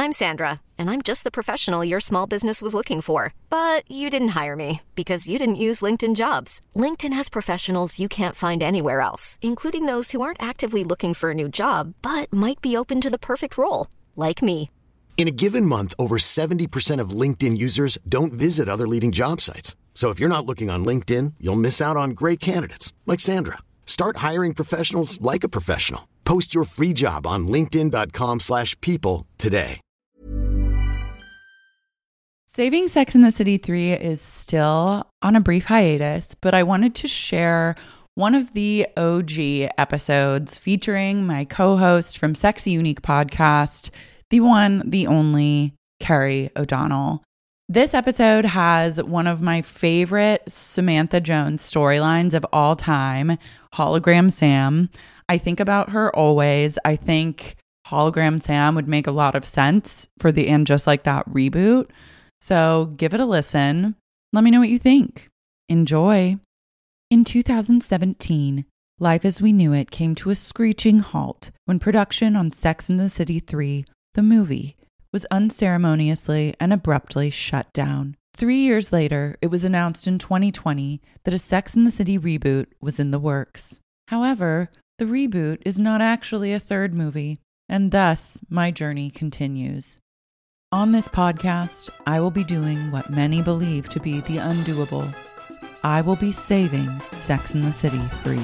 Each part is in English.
I'm Sandra, and I'm just the professional your small business was looking for. But you didn't hire me because you didn't use LinkedIn Jobs. LinkedIn has professionals you can't find anywhere else, including those who aren't actively looking for a new job, but might be open to the perfect role, like me. In a given month, over 70% of LinkedIn users don't visit other leading job sites. So if you're not looking on LinkedIn, you'll miss out on great candidates like Sandra. Start hiring professionals like a professional. Post your free job on linkedin.com/people today. Saving Sex and the City 3 is still on a brief hiatus, but I wanted to share one of the OG episodes featuring my co-host from Sexy Unique podcast, the one, the only, Carrie O'Donnell. This episode has one of my favorite Samantha Jones storylines of all time, Hologram Sam. I think about her always. I think Hologram Sam would make a lot of sense for the And Just Like That reboot. So give it a listen. Let me know what you think. Enjoy. In 2017, life as we knew it came to a screeching halt when production on Sex and the City 3, the movie, was unceremoniously and abruptly shut down. 3 years later, it was announced in 2020 that a Sex and the City reboot was in the works. However, the reboot is not actually a third movie, and thus my journey continues. On this podcast, I will be doing what many believe to be the undoable. I will be saving Sex and the City 3.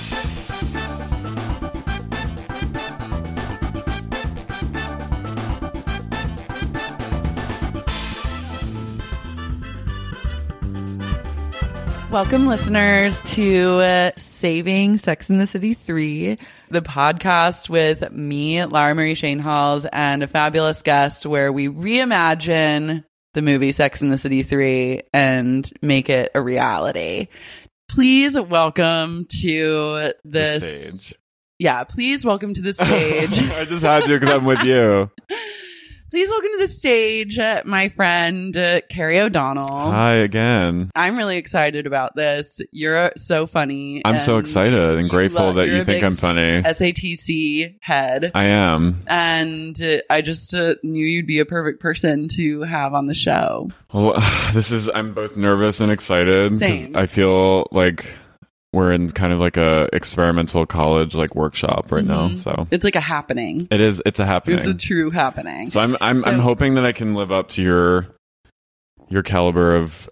Welcome, listeners, to Saving Sex and the City 3, the podcast with me, Lara Marie Shainhalls, and a fabulous guest where we reimagine the movie Sex and the City 3 and make it a reality. Please welcome to the stage. Yeah, please welcome to the stage. I just had to because I'm with you. Please welcome to the stage my friend Carrie O'Donnell. Hi again. I'm really excited about this. You're so funny. I'm so excited and grateful that you think I'm funny. SATC head. I am. And I just knew you'd be a perfect person to have on the show. Well, I'm both nervous and excited. Same. I feel like we're in kind of like a experimental college like workshop right now. So it's like a happening. It is. It's a happening. It's a true happening. So I'm hoping that I can live up to your caliber of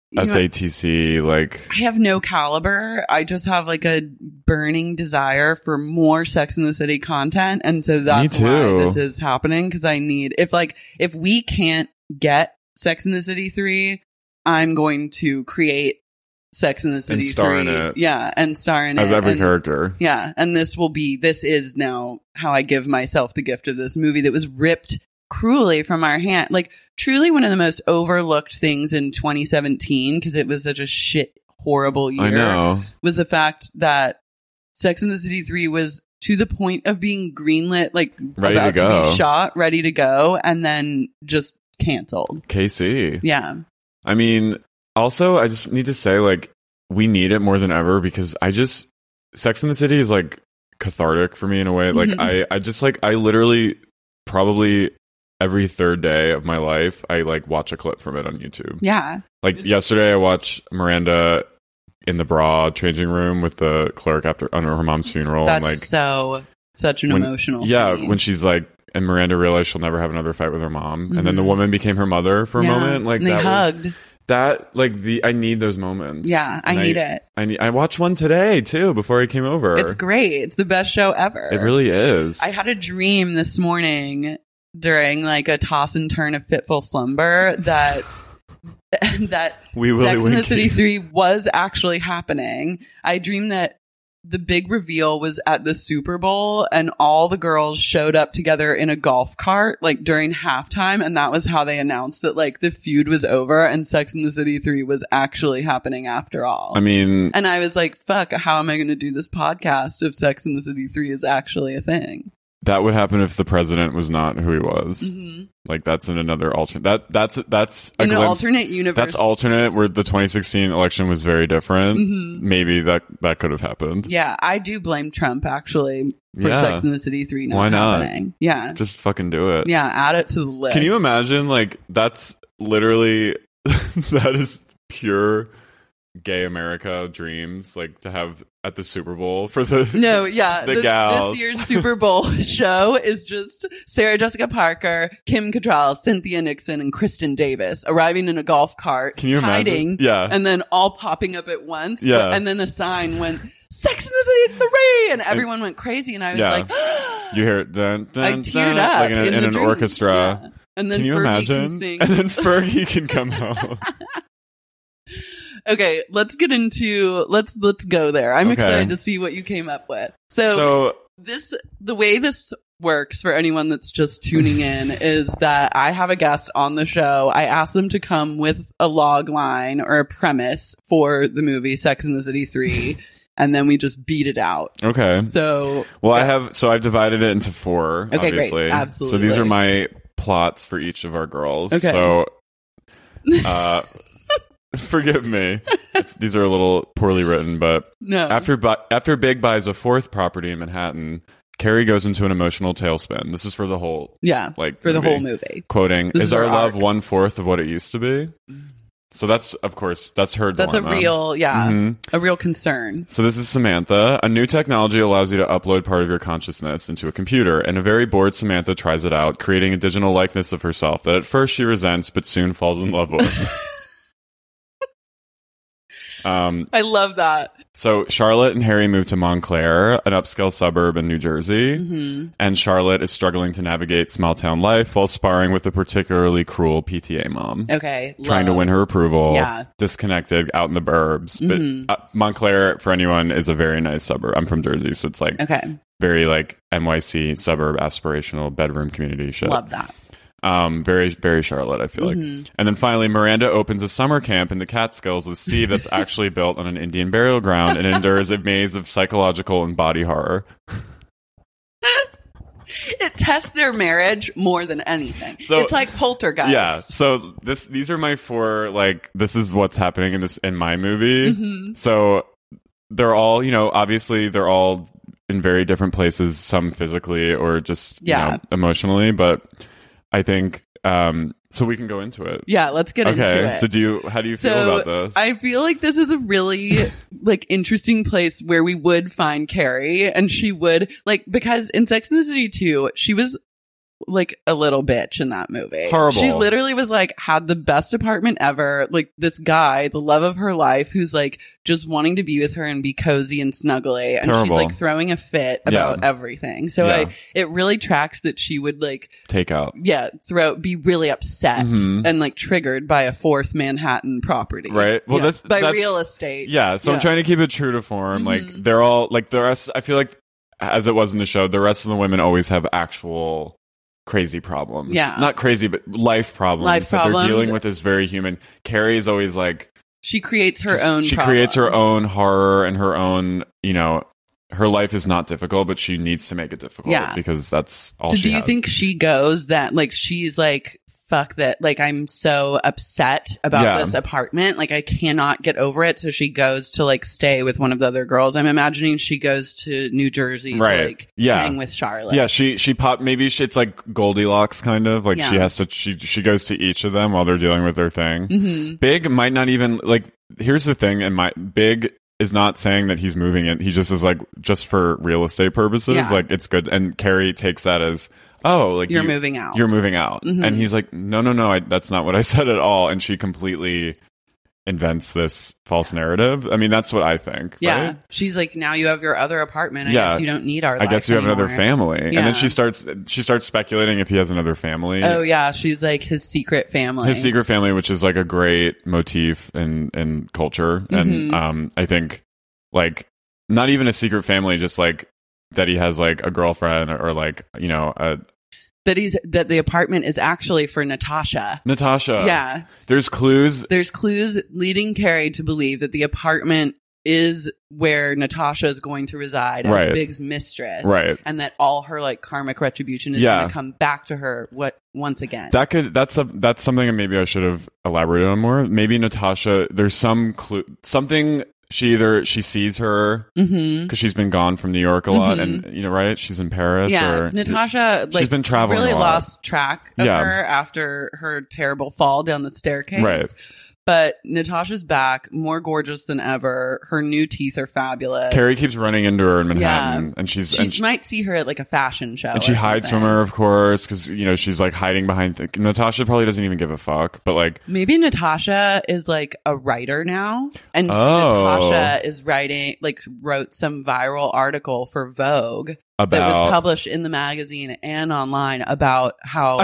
SATC. Like, I have no caliber. I just have like a burning desire for more Sex and the City content, and so that's why this is happening. Because I need if we can't get Sex and the City 3, I'm going to create Sex and the City 3. And star in it. Yeah, and star in it. As every character. Yeah, and this is now how I give myself the gift of this movie that was ripped cruelly from our hand. Like, truly one of the most overlooked things in 2017, because it was such a horrible year. I know. Was the fact that Sex and the City 3 was to the point of being greenlit, like ready about to be shot, ready to go, and then just canceled. KC. Yeah. I mean, also, I just need to say, like, we need it more than ever because Sex and the City is, like, cathartic for me in a way. Like, I literally probably every third day of my life, I, like, watch a clip from it on YouTube. Yeah. Like, yesterday I watched Miranda in the bra changing room with the clerk on her mom's funeral. That's and, like, such an emotional scene. When she's, like, and Miranda realized she'll never have another fight with her mom. And then the woman became her mother for a moment. Like, and they hugged. I need those moments. Yeah, I need it. I watched one today too before I came over. It's great. It's the best show ever. It really is. I had a dream this morning during like a toss and turn of fitful slumber that Sex and the City 3 was actually happening. I dreamed that the big reveal was at the Super Bowl and all the girls showed up together in a golf cart like during halftime, and that was how they announced that like the feud was over and Sex and the City 3 was actually happening after all. I mean, and I was like, fuck, how am I going to do this podcast if Sex and the City 3 is actually a thing? that would happen if the president was not who he was. Like that's in another alternate. That's a an glimpse, alternate universe. That's alternate where the 2016 election was very different. Maybe that could have happened. Yeah, I do blame Trump actually for Sex and the City 3 not Why not? happening. Yeah, just fucking do it. Yeah, add it to the list. Can you imagine? Like that's literally that is pure gay America dreams, like to have at the Super Bowl for the the gals. This year's Super Bowl show is just Sarah Jessica Parker, Kim Cattrall, Cynthia Nixon, and Kristen Davis arriving in a golf cart, Can you hiding, imagine? Yeah, and then all popping up at once. Yeah, and then a sign went Sex and the City 3, and everyone went crazy, and I was like, you hear it, dun, dun, I teared up like in an dream. orchestra. Yeah. And then can you Fergie imagine? can sing. And then Fergie can come out. Okay, let's get into let's go there. I'm excited to see what you came up with. So the way this works for anyone that's just tuning in is that I have a guest on the show. I ask them to come with a log line or a premise for the movie Sex and the City 3. And then we just beat it out. Okay. So I've divided it into 4. Okay, obviously. great. Absolutely. So these are my plots for each of our girls. Okay. So forgive me if these are a little poorly written, but no. After Big buys a 4th property in Manhattan, Carrie goes into an emotional tailspin. This is for the whole for the whole movie. Quoting, this is our love arc. 1/4 of what it used to be? So that's, of course, that's her dilemma. That's a real, a real concern. So this is Samantha. A new technology allows you to upload part of your consciousness into a computer, and a very bored Samantha tries it out, creating a digital likeness of herself that at first she resents, but soon falls in love with. I love that. So Charlotte and Harry move to Montclair, an upscale suburb in New Jersey, and Charlotte is struggling to navigate small town life while sparring with a particularly cruel PTA mom. Okay. Trying to win her approval. Yeah. Disconnected, out in the burbs. But Montclair, for anyone, is a very nice suburb. I'm from Jersey, so it's like very like NYC suburb aspirational bedroom community shit. Love that. Very, very Charlotte, I feel like. And then finally, Miranda opens a summer camp in the Catskills with Steve that's actually built on an Indian burial ground and endures a maze of psychological and body horror. It tests their marriage more than anything. So, it's like Poltergeist. Yeah. So these are my 4, like, this is what's happening in my movie. So they're all, obviously they're all in very different places, some physically or just emotionally, but I think so we can go into it. Yeah, let's get into it. So how do you feel about this? I feel like this is a really like interesting place where we would find Carrie, and she would because in Sex and the City 2, she was like a little bitch in that movie. Horrible. She literally was like had the best apartment ever. Like this guy, the love of her life, who's like just wanting to be with her and be cozy and snuggly, and Terrible. she's like throwing a fit about everything. So it really tracks that she would like take out, be really upset and like triggered by a 4th Manhattan property, right? Well, that's real estate. Yeah. So I'm trying to keep it true to form. Like they're all like the rest. I feel like as it was in the show, the rest of the women always have actual crazy problems. Yeah. Not crazy, but life problems that they're dealing with is very human. Carrie is always like... She creates her own She creates her own horror and her own, her life is not difficult, but she needs to make it difficult because that's all she has. So do you think she goes that, like, she's like, fuck that, like, I'm so upset about this apartment, like, I cannot get over it, so she goes to, like, stay with one of the other girls. I'm imagining she goes to New Jersey to, like, hang with Charlotte. Yeah, she maybe it's like Goldilocks, kind of, like, she has to, she goes to each of them while they're dealing with their thing. Big might not even, like, here's the thing, and Big is not saying that he's moving it, he just is like, just for real estate purposes, like, it's good, and Carrie takes that as, oh, like you're moving out. You're moving out. And he's like, no, that's not what I said at all. And she completely invents this false narrative. I mean, that's what I think. Yeah. Right? She's like, now you have your other apartment. I guess you don't need our life I guess you have anymore. another family. Yeah. And then she starts speculating if he has another family. Oh, yeah. She's like his secret family. His secret family, which is like a great motif in culture. And I think, like, not even a secret family, just like that he has like a girlfriend or like, that the apartment is actually for Natasha. Yeah. There's clues leading Carrie to believe that the apartment is where Natasha is going to reside as Right. Big's mistress. Right. And that all her like karmic retribution is Yeah. going to come back to her once again. That's something that maybe I should have elaborated on more. Maybe Natasha, there's some clue, something. She sees her because she's been gone from New York a lot, and right, she's in Paris. Yeah, or Natasha she's been traveling really a lot. lost track of her after her terrible fall down the staircase. Right. But Natasha's back, more gorgeous than ever. Her new teeth are fabulous. Carrie keeps running into her in Manhattan, and she might see her at like a fashion show. And she hides from her, of course, because she's like hiding behind. Natasha probably doesn't even give a fuck, but like maybe Natasha is like a writer now, and Natasha is wrote some viral article for Vogue that was published in the magazine and online about how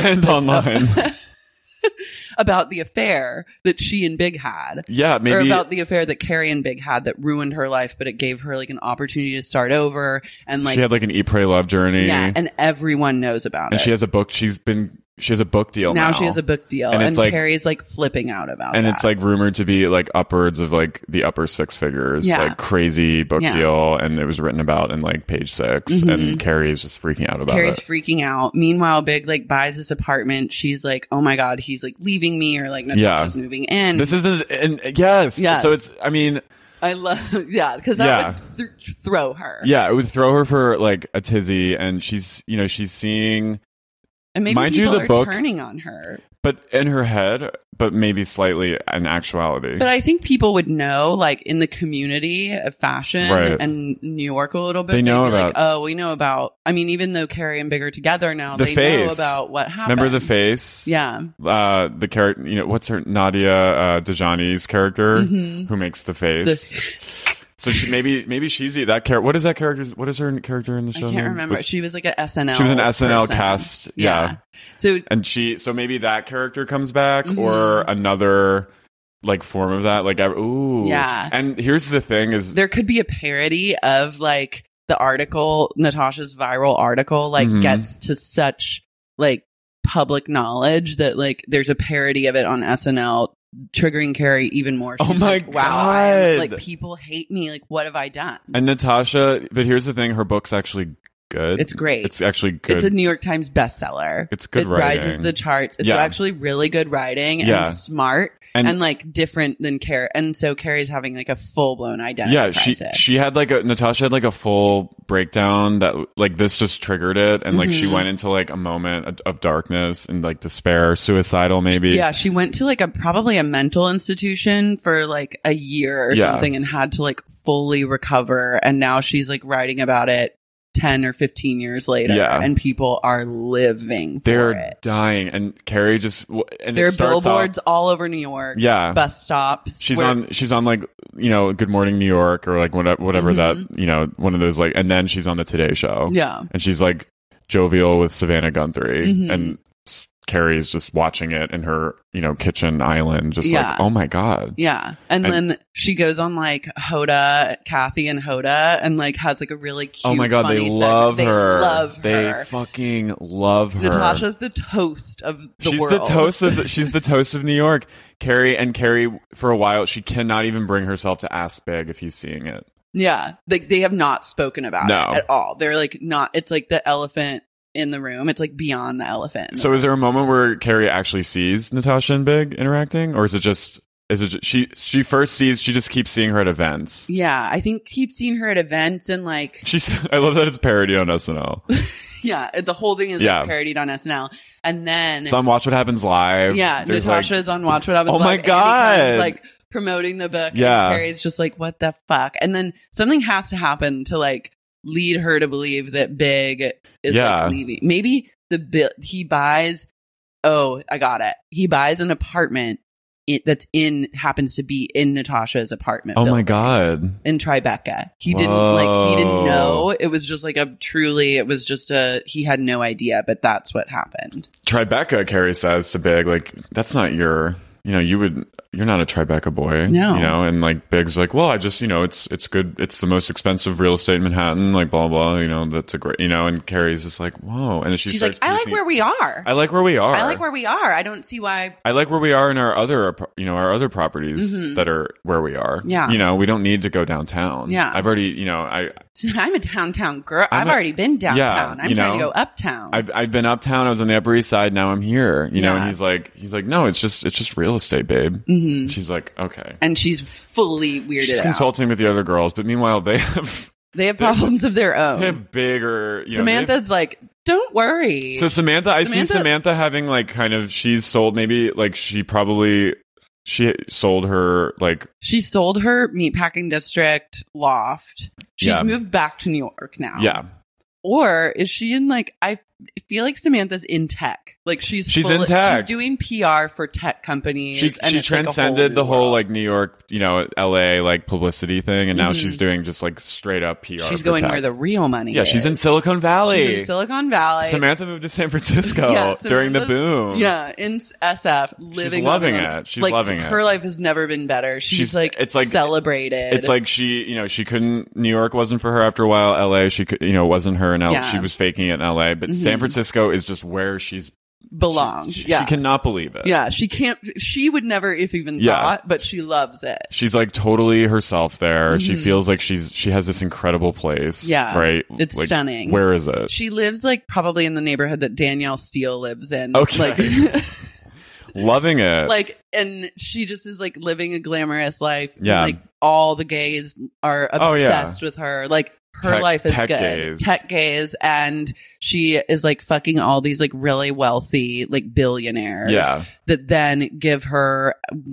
about the affair that she and Big had. Yeah, maybe. Or about the affair that Carrie and Big had that ruined her life, but it gave her like an opportunity to start over. And like she had like an Eat, Pray, Love journey. Yeah, and everyone knows about it. And she has a book. She has a book deal now. She has a book deal. And it's Carrie's like flipping out about it. And it's like rumored to be like upwards of like the upper six figures. Yeah. Like crazy book deal. And it was written about in like page 6. And Carrie's just freaking out about Carrie's it. freaking out. Meanwhile, Big like buys this apartment. She's like, oh my God, he's like leaving me, or like Natasha's moving in. This isn't, and yes. So it's, I mean, I love, because that would throw her. Yeah, it would throw her for like a tizzy. And she's seeing. And maybe mind people you, the book, turning on her. But in her head, but maybe slightly in actuality. But I think people would know, like, in the community of fashion and New York a little bit. They know about... Like, oh, we know about... I mean, even though Carrie and Big are together now, they know about what happened. Remember The Face? Yeah. The character... what's her... Nadia Dejani's character who makes The Face. So maybe she's that character. What is that character? What is her character in the show? I can't remember. She was like an SNL. She was an SNL person. cast. Yeah. So maybe that character comes back, or another like form of that. Like, ooh, yeah. And here's the thing: is there could be a parody of like the article, Natasha's viral article, like gets to such like public knowledge that like there's a parody of it on SNL. Triggering Carrie even more. She's God. Wow, like people hate me. Like, what have I done? And Natasha, but here's the thing: her book's actually good. It's great. It's actually good. It's a New York Times bestseller. It's good writing. It rises the charts. It's actually really good writing and smart and like different than Carrie. And so Carrie's having like a full blown identity crisis. She had like Natasha had like a full breakdown that like this just triggered it, and like she went into like a moment of darkness and like despair, suicidal maybe. Yeah, she went to like probably a mental institution for like a year or something and had to like fully recover, and now she's like writing about it 10 or 15 years later, and people are living for it. Dying, and Carrie just and there are billboards all over New York, bus stops. She's on like Good Morning New York, or like whatever that one of those, like, and then she's on the Today Show, and she's like jovial with Savannah Guthrie, and Carrie's just watching it in her, kitchen island, just like, oh my God. Yeah. And then she goes on like Kathy and Hoda, and like has like a really cute, oh my God, funny they love segment. her. They love her. They fucking love her. Natasha's the toast of the world. She's the toast of New York. Carrie, for a while, she cannot even bring herself to ask Big if he's seeing it. Yeah. They have not spoken about it at all. They're like not, it's like the elephant in the room. It's like beyond the elephant. So is there a moment where Carrie actually sees Natasha and Big interacting, or is it just she just keeps seeing her at events? Yeah, I think keeps seeing her at events, and like I love that it's parodied on SNL. Yeah, the whole thing is like parodied on SNL, and then it's on Watch What Happens Live. Yeah, Natasha's on Watch What Happens Live. Oh my God, like promoting the book. Yeah, and Carrie's just like, what the fuck? And then something has to happen to like lead her to believe that Big is like leaving. Maybe he buys. Oh, I got it. He buys an apartment happens to be in Natasha's apartment. Oh my God. In Tribeca. He didn't know. It was just like he had no idea, but that's what happened. Tribeca, Carrie says to Big, like, that's not your, you would, you're not a Tribeca boy. No. You know, and like Big's like, well, I just, you know, it's good. It's the most expensive real estate in Manhattan, like blah, blah, you know, that's a great, you know, and Carrie's just like, whoa. And she's like, I like where we are. I like where we are. I like where we are. I don't see why. I like where we are in our other, you know, our other properties that are where we are. Yeah. You know, we don't need to go downtown. Yeah. I've already, you know, I'm a downtown girl. I've already been downtown. I'm trying to go uptown. I've been uptown. I was on the Upper East Side. Now I'm here. You know, and he's like, no, it's just real estate, babe. Mm-hmm. She's like, okay. And she's fully weirded She's out. consulting with the other girls, but meanwhile they have problems of their own. They have bigger. Samantha's like, don't worry. So Samantha, I see Samantha having like kind of, she's sold maybe like she sold her like. She sold her meatpacking district loft. She's moved back to New York now. Yeah. Or is she in like, I feel like Samantha's in tech. Like she's in tech. She's doing PR for tech companies. She transcended the whole like New York, you know, LA like publicity thing, and now she's doing just like straight up PR. She's going tech. where the real money is. Yeah, she's in Silicon Valley. Samantha moved to San Francisco during the boom. Yeah, in SF, living. She's loving it. She's like, loving it. Her life has never been better. She's like, it's like celebrated. It's like she couldn't. New York wasn't for her after a while. LA, she could, wasn't her in LA. Yeah. She was faking it in LA, but San Francisco is just where she's belongs. She cannot believe it. Yeah, she can't. She would never, if even thought, but she loves it. She's like totally herself there. She feels like she has this incredible place. Yeah, right. It's like, stunning. Where is it? She lives like probably in the neighborhood that Danielle Steele lives in. Okay. Like, loving it. Like, and she just is like living a glamorous life. Yeah. Like all the gays are obsessed with her. Like. Her life is good. Gays. Tech gays. And she is like fucking all these like really wealthy, like billionaires. Yeah. That then gives her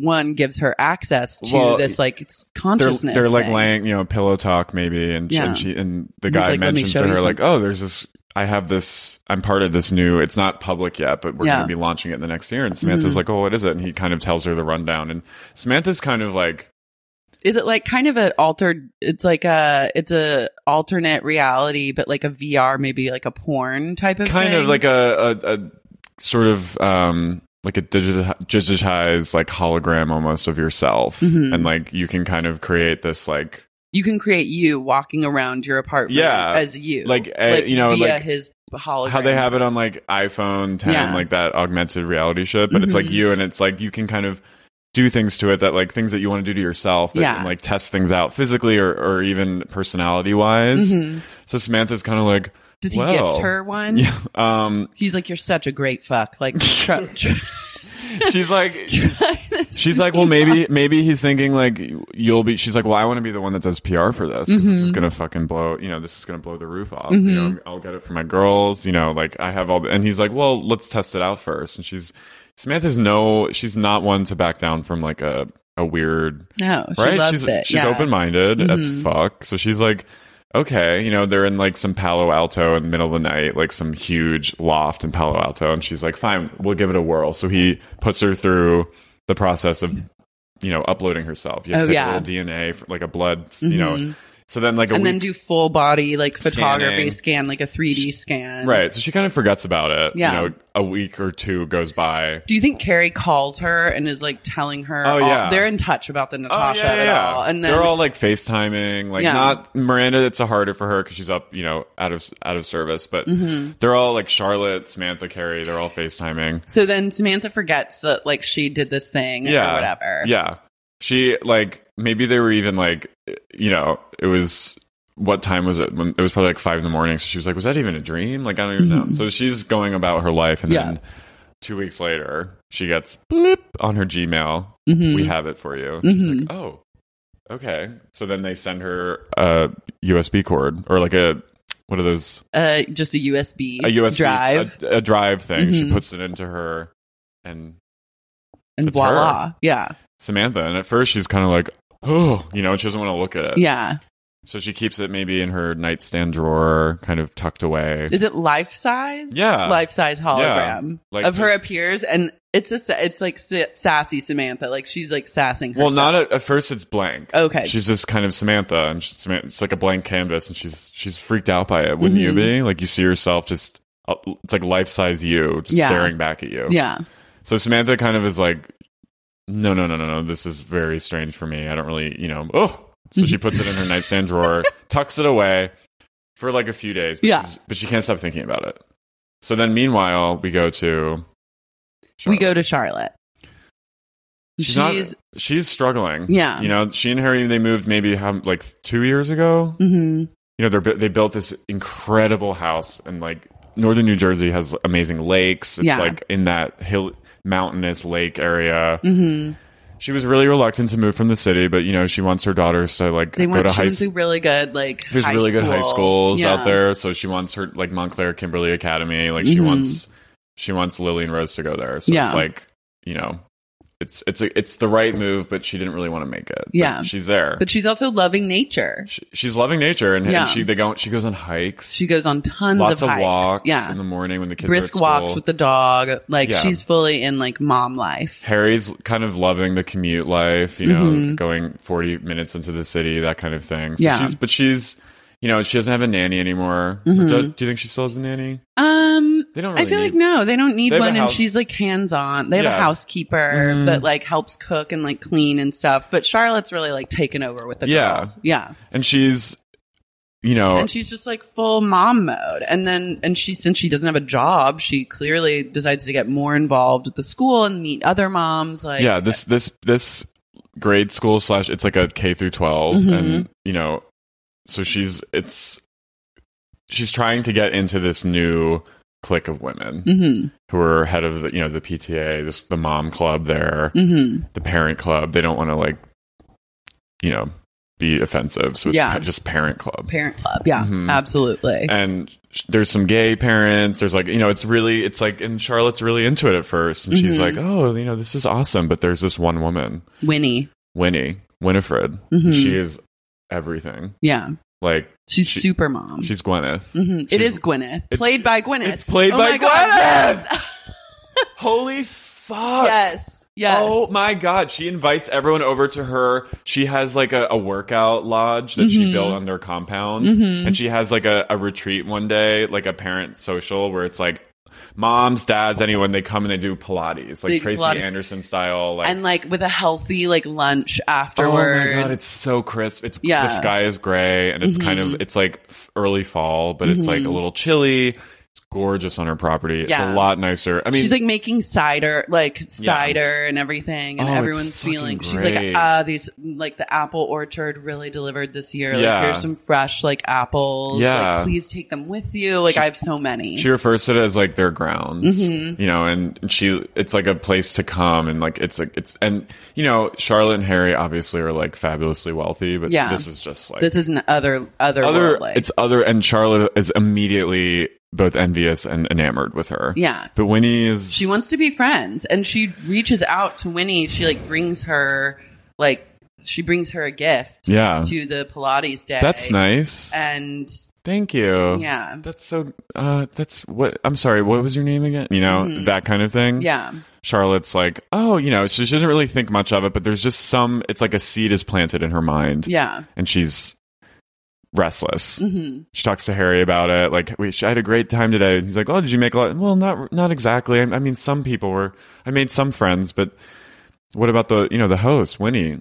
access to this like consciousness. They're like thing. laying, pillow talk maybe. And the guy like, mentions to her like, oh, there's this, I'm part of this new, it's not public yet, but we're going to be launching it the next year. And Samantha's like, oh, what is it? And he kind of tells her the rundown. And Samantha's kind of like, is it like kind of an altered? It's like it's a alternate reality, but like a VR, maybe like a porn type of kind thing? of like a sort of like a digitized like hologram almost of yourself, and like you can kind of create this like you can create you walking around your apartment as you like via like his hologram. How they have it on like iPhone 10, like that augmented reality shit, but it's like you, and it's like you can kind of do things to it that like things that you want to do to yourself that, and like test things out physically or even personality wise. So Samantha's kind of like, does he gift her one? Yeah. He's like, you're such a great fuck. Like, she's like, well, maybe he's thinking like she's like, well, I want to be the one that does PR for this because this is going to fucking blow, this is going to blow the roof off. I'll get it for my girls, like I have and he's like, well, let's test it out first. And Samantha's she's not one to back down from like a weird. No, she right? loves it. She's open-minded as fuck. So she's like, okay, they're in like some Palo Alto in the middle of the night, like some huge loft in Palo Alto. And she's like, fine, we'll give it a whirl. So he puts her through the process of, uploading herself. You have to take a little DNA, like a blood, So then like then do full body like photography scan, like a 3D scan. Right. So she kind of forgets about it. Yeah. A week or two goes by. Do you think Carrie calls her and is like telling her they're in touch about the Natasha of it all? And then they're all like FaceTiming. Like not Miranda, it's harder for her because she's up, out of service. But they're all like Charlotte, Samantha, Carrie, they're all FaceTiming. So then Samantha forgets that like she did this thing or whatever. Yeah. She like maybe they were even like it was what time was it when it was probably like 5 a.m. so she was like, was that even a dream? Like I don't even know. So she's going about her life and then 2 weeks later she gets blip on her Gmail, we have it for you. She's like, oh okay. So then they send her a USB cord or like what are those just a USB drive a drive thing. She puts it into her and voila her. Samantha, and at first she's kind of like, oh, she doesn't want to look at it. Yeah. So she keeps it maybe in her nightstand drawer, kind of tucked away. Is it life size? Yeah. Life size hologram like her appears, and it's like sassy Samantha, like she's like sassing herself. Well, not at first. It's blank. Okay. She's just kind of Samantha, and it's like a blank canvas, and she's freaked out by it. Wouldn't you be? Like you see yourself just, it's like life size you just staring back at you. Yeah. So Samantha kind of is like, no. This is very strange for me. I don't really, So she puts it in her nightstand drawer, tucks it away for like a few days. But she can't stop thinking about it. So then meanwhile, we go to Charlotte. We go to Charlotte. She's struggling. Yeah. She and Harry, they moved maybe 2 years ago. Mm-hmm. They built this incredible house, and like northern New Jersey has amazing lakes. It's like in that mountainous lake area. Mm-hmm. She was really reluctant to move from the city, but she wants her daughters to go to high school. Really good There's really good high schools out there, so she wants her Montclair Kimberly Academy. She wants Lily and Rose to go there. So it's like it's the right move, but she didn't really want to make it. Yeah, but she's there. But she's also loving nature. She's loving nature, and she goes on hikes. She goes on tons lots of hikes. Walks in the morning when the kids brisk are at school. Walks with the dog. She's fully in mom life. Harry's kind of loving the commute life. Going 40 minutes into the city, that kind of thing. So she's she doesn't have a nanny anymore. Mm-hmm. Do you think she still has a nanny? They don't really I feel no, they don't need one, and she's hands-on. They have a housekeeper that helps cook and clean and stuff. But Charlotte's really taken over with the girls. Yeah. And she's and she's just full mom mode. And since she doesn't have a job, she clearly decides to get more involved with the school and meet other moms. This grade school / it's like a K through 12, and so she's trying to get into this new clique of women who are head of the the PTA, the mom club there, the parent club. They don't want to be offensive, so it's just parent club. Yeah, absolutely. And there's some gay parents. There's and Charlotte's really into it at first, and she's like, oh, this is awesome. But there's this one woman, Winifred. She is everything. Yeah. She's super mom. She's Gwyneth. It is Gwyneth. Played by Gwyneth. It's played by Gwyneth! Holy fuck. Yes. Oh my God. She invites everyone over to her. She has a workout lodge that she built on their compound. And she has a retreat one day, a parent social where it's moms, dads, anyone, they come and they do Pilates, Tracy Anderson style, and with a healthy lunch afterwards. Oh my God, it's so crisp. The sky is gray, and it's kind of it's early fall, but it's a little chilly. It's gorgeous on her property. It's a lot nicer. I mean, she's making cider, and everything, and everyone's feeling. Great. She's these the apple orchard really delivered this year. Here's some fresh apples. Please take them with you. I have so many. She refers to it as their grounds, and it's a place to come, and and Charlotte and Harry obviously are fabulously wealthy, but this is just this is an other it's other, and Charlotte is immediately both envious and enamored with her. Yeah. But Winnie she wants to be friends, and she reaches out to Winnie. She brings her she brings her a gift to the Pilates day. That's nice. And thank you. Yeah. That's so that's what I'm sorry, what was your name again? That kind of thing. Yeah. Charlotte's she doesn't really think much of it, but there's just it's a seed is planted in her mind. Yeah. And she's restless. She talks to Harry about it. I had a great time today. And he's like, oh, did you make a lot? Well, not exactly. I mean, some people I made some friends, but what about the host, Winnie?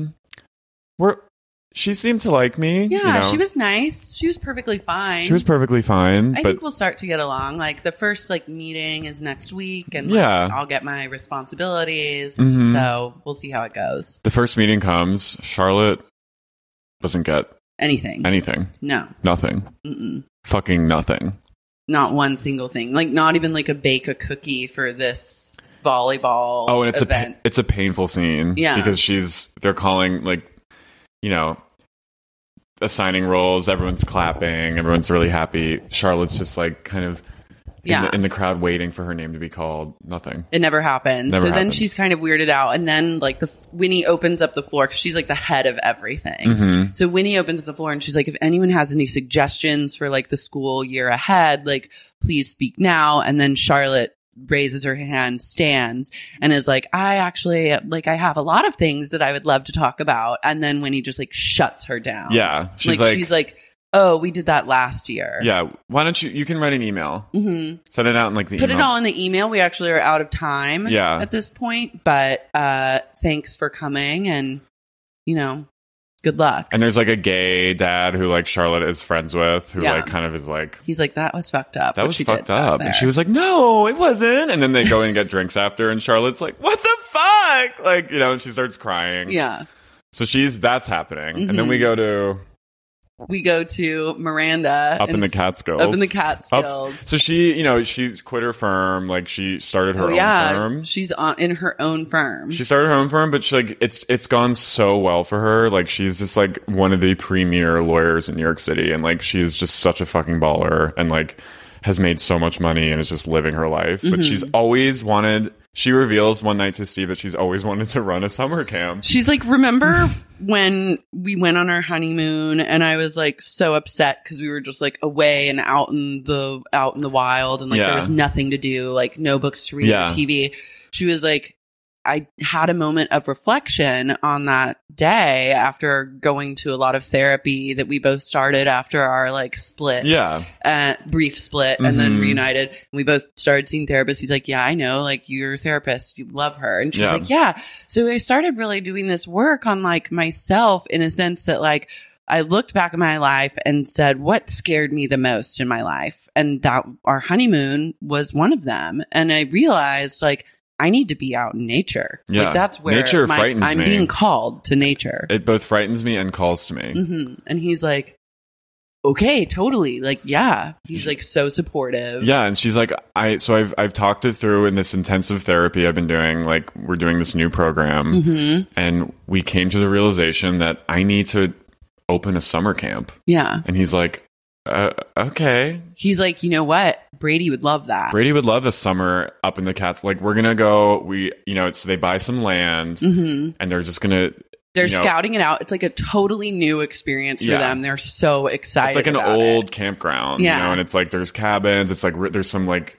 She seemed to like me. Yeah, she was nice. She was perfectly fine. I think we'll start to get along. The first meeting is next week, and I'll get my responsibilities, and so we'll see how it goes. The first meeting comes. Charlotte doesn't get anything. No. Nothing. Fucking nothing. Not one single thing. Not even a bake a cookie for this volleyball and event. It's a painful scene. Yeah. Because they're calling assigning roles, everyone's clapping, everyone's really happy. Charlotte's just kind of in the crowd waiting for her name to be called. Nothing. It never happens. Then she's kind of weirded out, and then Winnie opens up the floor because she's the head of everything. So Winnie opens up the floor, and she's like, if anyone has any suggestions for the school year ahead, please speak now. And then Charlotte raises her hand, stands, and is like, I actually I have a lot of things that I would love to talk about. And then Winnie just shuts her down. Yeah. She's Oh, we did that last year. Yeah. Why don't you can write an email. Mm-hmm. Send it out in like the Put email. it all in the email. We actually are out of time at this point. But thanks for coming and, good luck. And there's like a gay dad who like Charlotte is friends with who like kind of is like... He's like, that was fucked up. That was fucked up. And she was like, no, it wasn't. And then they go and get drinks after and Charlotte's like, what the fuck? Like, and she starts crying. Yeah. So that's happening. Mm-hmm. And then we go to Miranda. Up in the Catskills. So she quit her firm. Like she started her own firm. She's in her own firm. She started her own firm, but it's gone so well for her. Like she's just like one of the premier lawyers in New York City. And like, she's just such a fucking baller and like has made so much money and is just living her life. But she's always wanted... She reveals one night to Steve that she's always wanted to run a summer camp. She's like, remember when we went on our honeymoon and I was like so upset because we were just like away and out in the wild and like there was nothing to do, like no books to read or TV. She was like, I had a moment of reflection on that day after going to a lot of therapy that we both started after our like split, brief split and then reunited. And we both started seeing therapists. He's like, yeah, I know, like you're a therapist, you love her. And she's like, yeah. So I started really doing this work on like myself in a sense that like, I looked back at my life and said, what scared me the most in my life? And that our honeymoon was one of them. And I realized like, I need to be out in nature. Yeah. Like that's where nature frightens I'm me. being called to nature. It both frightens me and calls to me. Mm-hmm. And he's like, okay, totally. Like, yeah. He's like so supportive. Yeah. And she's like, I've talked it through in this intensive therapy I've been doing. Like we're doing this new program and we came to the realization that I need to open a summer camp. Yeah. And he's like, okay. He's like, you know what? Brady would love that. Brady would love a summer up in the Cats. Like we're gonna go. So they buy some land, and they're just gonna. They're scouting it out. It's like a totally new experience for them. They're so excited. It's like an old campground, and it's like there's cabins. It's like there's some like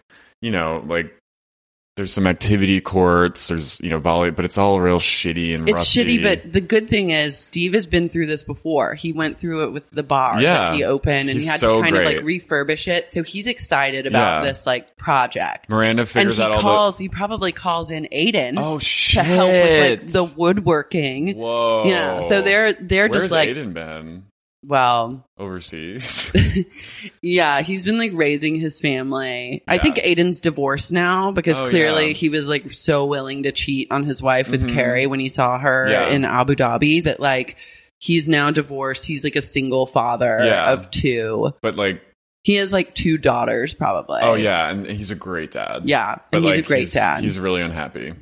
there's some activity courts, there's, volley, but it's all real shitty and rusty. It's shitty, but the good thing is Steve has been through this before. He went through it with the bar that he opened and he had to kind of like refurbish it. So he's excited about this like project. Miranda figures out he probably calls in Aiden to help with like the woodworking. Whoa. Yeah. So they're just like, where's Aiden been? Well, overseas. Yeah, he's been like raising his family. I think Aiden's divorced now because clearly he was like so willing to cheat on his wife with Carrie when he saw her in Abu Dhabi that like he's now divorced. He's like a single father of two. But like he has like 2 daughters probably. Oh yeah, and he's a great dad. Yeah, and he's a great dad. He's really unhappy.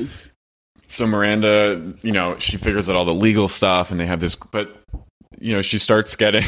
So Miranda, she figures out all the legal stuff and they have this, but she starts getting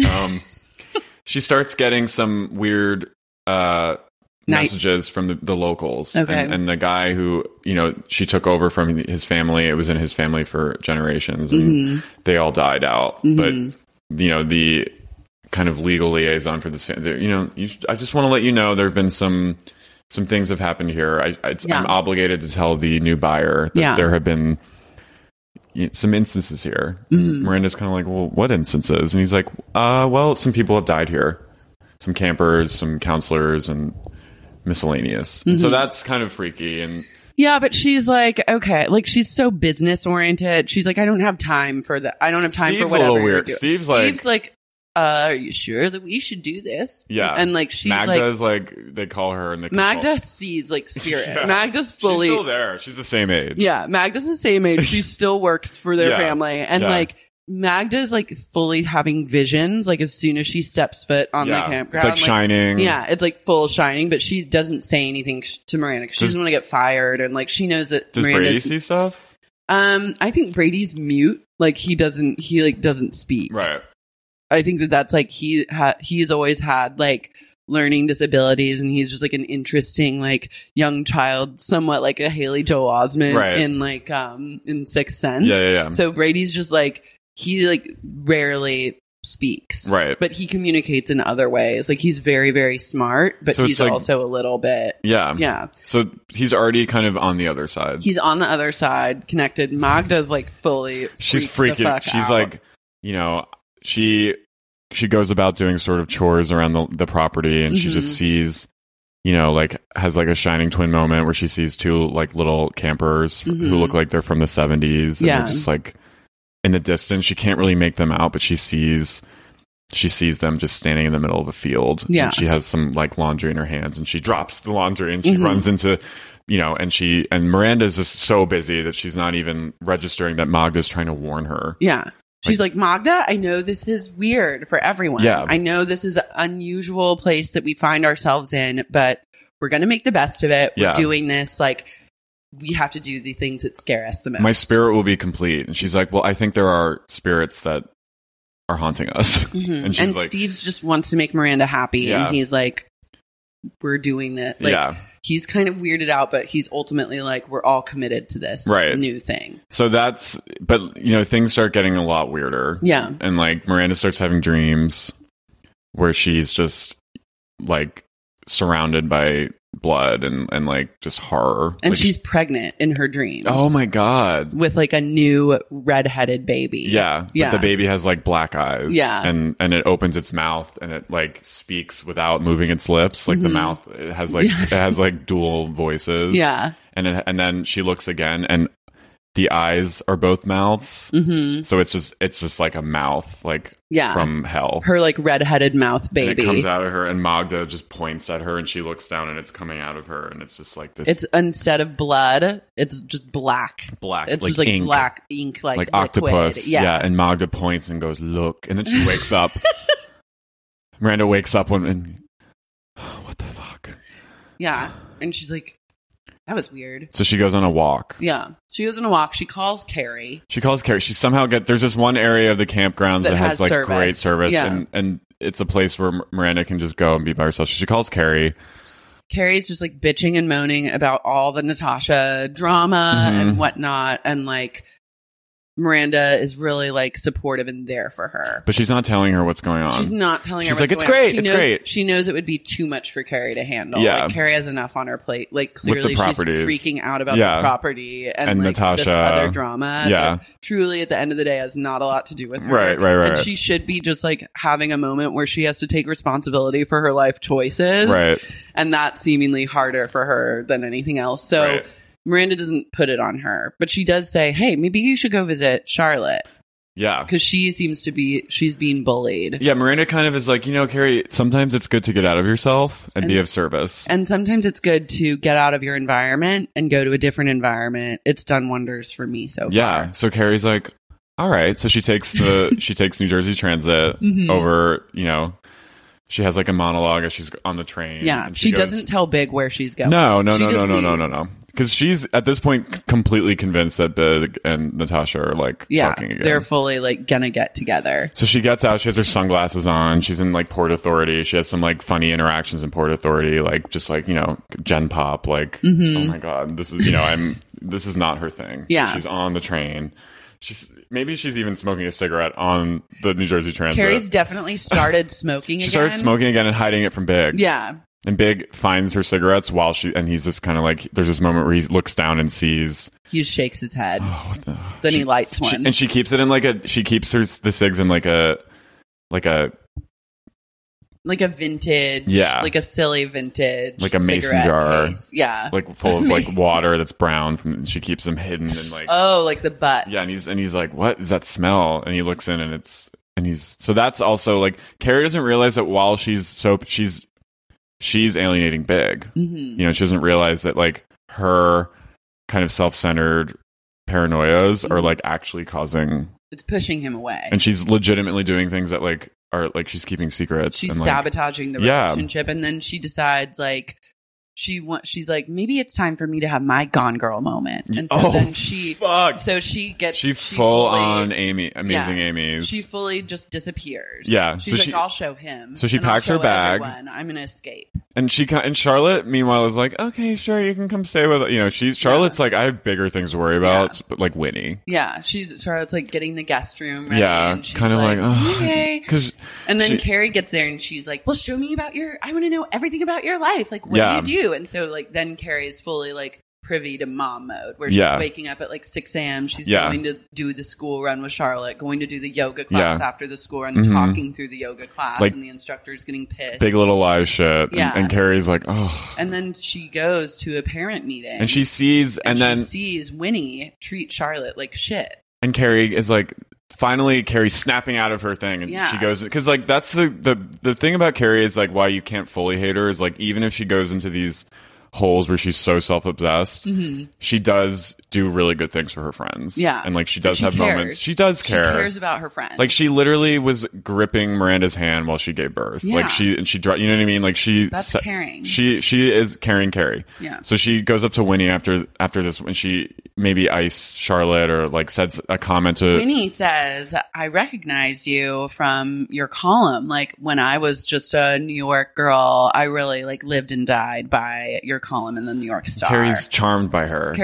some weird messages from the locals. Okay. And the guy who, she took over from his family, it was in his family for generations and they all died out. But, the kind of legal liaison for this family, I just want to let you know there have been some things have happened here. I'm obligated to tell the new buyer that there have been some instances here. Miranda's kind of like, well, what instances? And he's like, well, some people have died here. Some campers, some counselors, and miscellaneous. And so that's kind of freaky. And yeah, but she's like, okay, like she's so business oriented. She's like, I don't have time for that. I don't have time for whatever. A little weird. Steve's like, are you sure that we should do this? Yeah. And like she's Magda's like they call her and Magda sees like spirit. Magda's fully she's still there. She's the same age. Yeah, Magda's the same age. She still works for their family. And like Magda's like fully having visions like as soon as she steps foot on the campground. It's like Shining. Yeah, it's like full Shining, but she doesn't say anything to Miranda because she doesn't want to get fired and like she knows that Does Brady see stuff? I think Brady's mute. Like he doesn't speak. Right. I think that's like he's always had like learning disabilities and he's just like an interesting like young child, somewhat like a Haley Joel Osment in like in Sixth Sense. Yeah. So Brady's just like he like rarely speaks. Right. But he communicates in other ways. Like he's very, very smart, but so he's like, also a little bit Yeah. So he's already kind of on the other side. He's on the other side, connected. Magda's like fully she's freaking the fuck she's out. Like, she she goes about doing sort of chores around the property, and she just sees, you know, like has like a shining twin moment where she sees two like little campers who look like they're from the 70s. And they're just like in the distance. She can't really make them out, but she sees them just standing in the middle of a field. Yeah. And she has some like laundry in her hands, and she drops the laundry and she runs into, you know, and Miranda's just so busy that she's not even registering that Magda's trying to warn her. Yeah. She's like, Magda, I know this is weird for everyone. Yeah. I know this is an unusual place that we find ourselves in, but we're going to make the best of it. We're doing this. Like, we have to do the things that scare us the most. My spirit will be complete. And she's like, well, I think there are spirits that are haunting us. And she's like, Steve's just wants to make Miranda happy. And he's like, we're doing that. Like, he's kind of weirded out, but he's ultimately like, we're all committed to this new thing. So but you know, things start getting a lot weirder. Yeah. And like Miranda starts having dreams where she's just like surrounded by blood and like just horror. And like, she's pregnant in her dreams. Oh my God. With like a new redheaded baby. Yeah. But the baby has like black eyes. Yeah. And it opens its mouth and it like speaks without moving its lips. Like the mouth, it has like dual voices. Yeah. And then she looks again and the eyes are both mouths. So it's just like a mouth, like from hell. Her like redheaded mouth baby. And it comes out of her, and Magda just points at her, and she looks down, and it's coming out of her, and it's just like this. It's instead of blood, it's just black. It's like just like ink. black ink, like octopus. Yeah. And Magda points and goes, "Look," and then she wakes up. Miranda wakes up and what the fuck? Yeah, and she's like, that was weird. So she goes on a walk. Yeah. She goes on a walk. She calls Carrie. She somehow there's this one area of the campgrounds that has like service. Great service. Yeah. And it's a place where Miranda can just go and be by herself. So she calls Carrie. Carrie's just like bitching and moaning about all the Natasha drama and whatnot. And like Miranda is really like supportive and there for her. But she's not telling her what's going on. She's not telling her what's going on. She's like, it's great. She knows it would be too much for Carrie to handle. Yeah. Like, Carrie has enough on her plate. Like, clearly she's freaking out about the property and like Natasha, this other drama. Yeah. That truly, at the end of the day, has not a lot to do with her. Right. And she should be just like having a moment where she has to take responsibility for her life choices. Right. And that's seemingly harder for her than anything else. So Miranda doesn't put it on her, but she does say, hey, maybe you should go visit Charlotte. Yeah. Because she's being bullied. Yeah, Miranda kind of is like, you know, Carrie, sometimes it's good to get out of yourself and be of service. And sometimes it's good to get out of your environment and go to a different environment. It's done wonders for me so far. Yeah. So Carrie's like, all right. So she takes New Jersey Transit over, you know, she has like a monologue as she's on the train. Yeah. And she doesn't tell Big where she's going. No. Because she's at this point completely convinced that Big and Natasha are like fucking again. They're fully like gonna get together. So she gets out. She has her sunglasses on. She's in like Port Authority. She has some like funny interactions in Port Authority, like just like, you know, Gen Pop. Like, oh my God, this is, you know, this is not her thing. Yeah, she's on the train. Maybe she's even smoking a cigarette on the New Jersey Transit. Carrie's definitely started smoking again. She started smoking again and hiding it from Big. Yeah. And Big finds her cigarettes and he's just kind of like, there's this moment where he looks down and sees. He just shakes his head. Then he lights one. And she keeps it in she keeps the cigs in like a vintage, like a silly vintage, like a mason jar case. Yeah, like full of like water that's brown. She keeps them hidden and like like the butts. Yeah, and he's like, what is that smell? And he looks in and so that's also like Carrie doesn't realize that while she's alienating Big. You know, she doesn't realize that like her kind of self-centered paranoias are like actually causing. It's pushing him away, and she's legitimately doing things that like are like she's keeping secrets. She's and, like, sabotaging the relationship, and then she decides like she's like, maybe it's time for me to have my Gone Girl moment, and so then she full on amazing Amy's. She fully just disappears. Yeah, she's like, I'll show him. So she packs her bag. I'm gonna escape. And Charlotte, meanwhile, is like, okay, sure, you can come stay with, you know, Charlotte's like, I have bigger things to worry about, but like Winnie. Yeah, Charlotte's like getting the guest room ready. Yeah, and she's kind of like, oh, okay. And then Carrie gets there and she's like, well, show me I want to know everything about your life. Like, what do you do? And so like, then Carrie is fully like, privy to mom mode, where she's waking up at like 6 a.m. She's going to do the school run with Charlotte, going to do the yoga class after the school run, talking through the yoga class, like, and the instructor's getting pissed. Big Little Lies shit. Yeah. And Carrie's like, oh. And then she goes to a parent meeting. And she sees, and then she sees Winnie treat Charlotte like shit. And Carrie is like, finally, Carrie's snapping out of her thing, and she goes, because like that's the thing about Carrie is like why you can't fully hate her is like even if she goes into these holes where she's so self-obsessed, she does do really good things for her friends. Yeah. And like she does have moments. She does care. She cares about her friends. Like she literally was gripping Miranda's hand while she gave birth. Yeah. Like she you know what I mean? Like that's caring. She is caring Carrie. Yeah. So she goes up to Winnie after this when she maybe iced Charlotte or like said a comment to Winnie says, I recognized you from your column. Like when I was just a New York girl, I really like lived and died by your column in the New York Star. Carrie's charmed by her.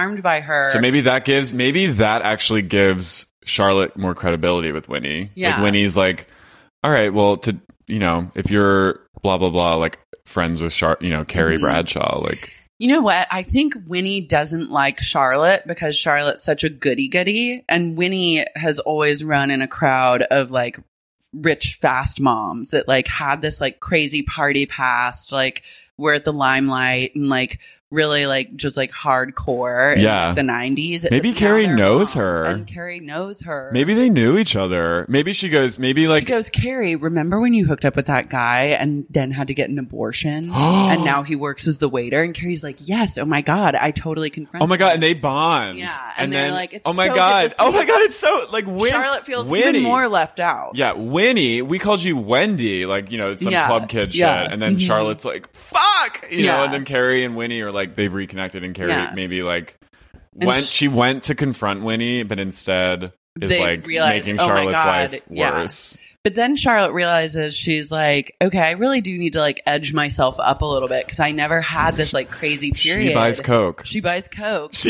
So maybe that actually gives Charlotte more credibility with Winnie. Yeah. Like Winnie's like, all right, well, if you're blah blah blah, like friends with Carrie Bradshaw, like. You know what? I think Winnie doesn't like Charlotte because Charlotte's such a goody-goody, and Winnie has always run in a crowd of like rich fast moms that like had this like crazy party past, like we're at the limelight and like really like just like hardcore in like, the 90s. Maybe Carrie knows her. And Carrie knows her. Maybe they knew each other. Maybe she goes, Carrie, remember when you hooked up with that guy and then had to get an abortion? And now he works as the waiter? And Carrie's like, yes, oh my God, I totally confronted Oh my God, him. and they bond. Yeah. And they're like, it's oh my so God. good to see Oh my God, it's so like Charlotte feels even more left out. Yeah, Winnie, we called you Wendy, like, some club kid shit. And then Charlotte's like, fuck! You know, and then Carrie and Winnie are like, they've reconnected, and Carrie maybe like she went to confront Winnie, but instead is like making Charlotte's life worse. But then Charlotte realizes, she's like, okay, I really do need to like edge myself up a little bit because I never had this like crazy period. She buys Coke. She my God! She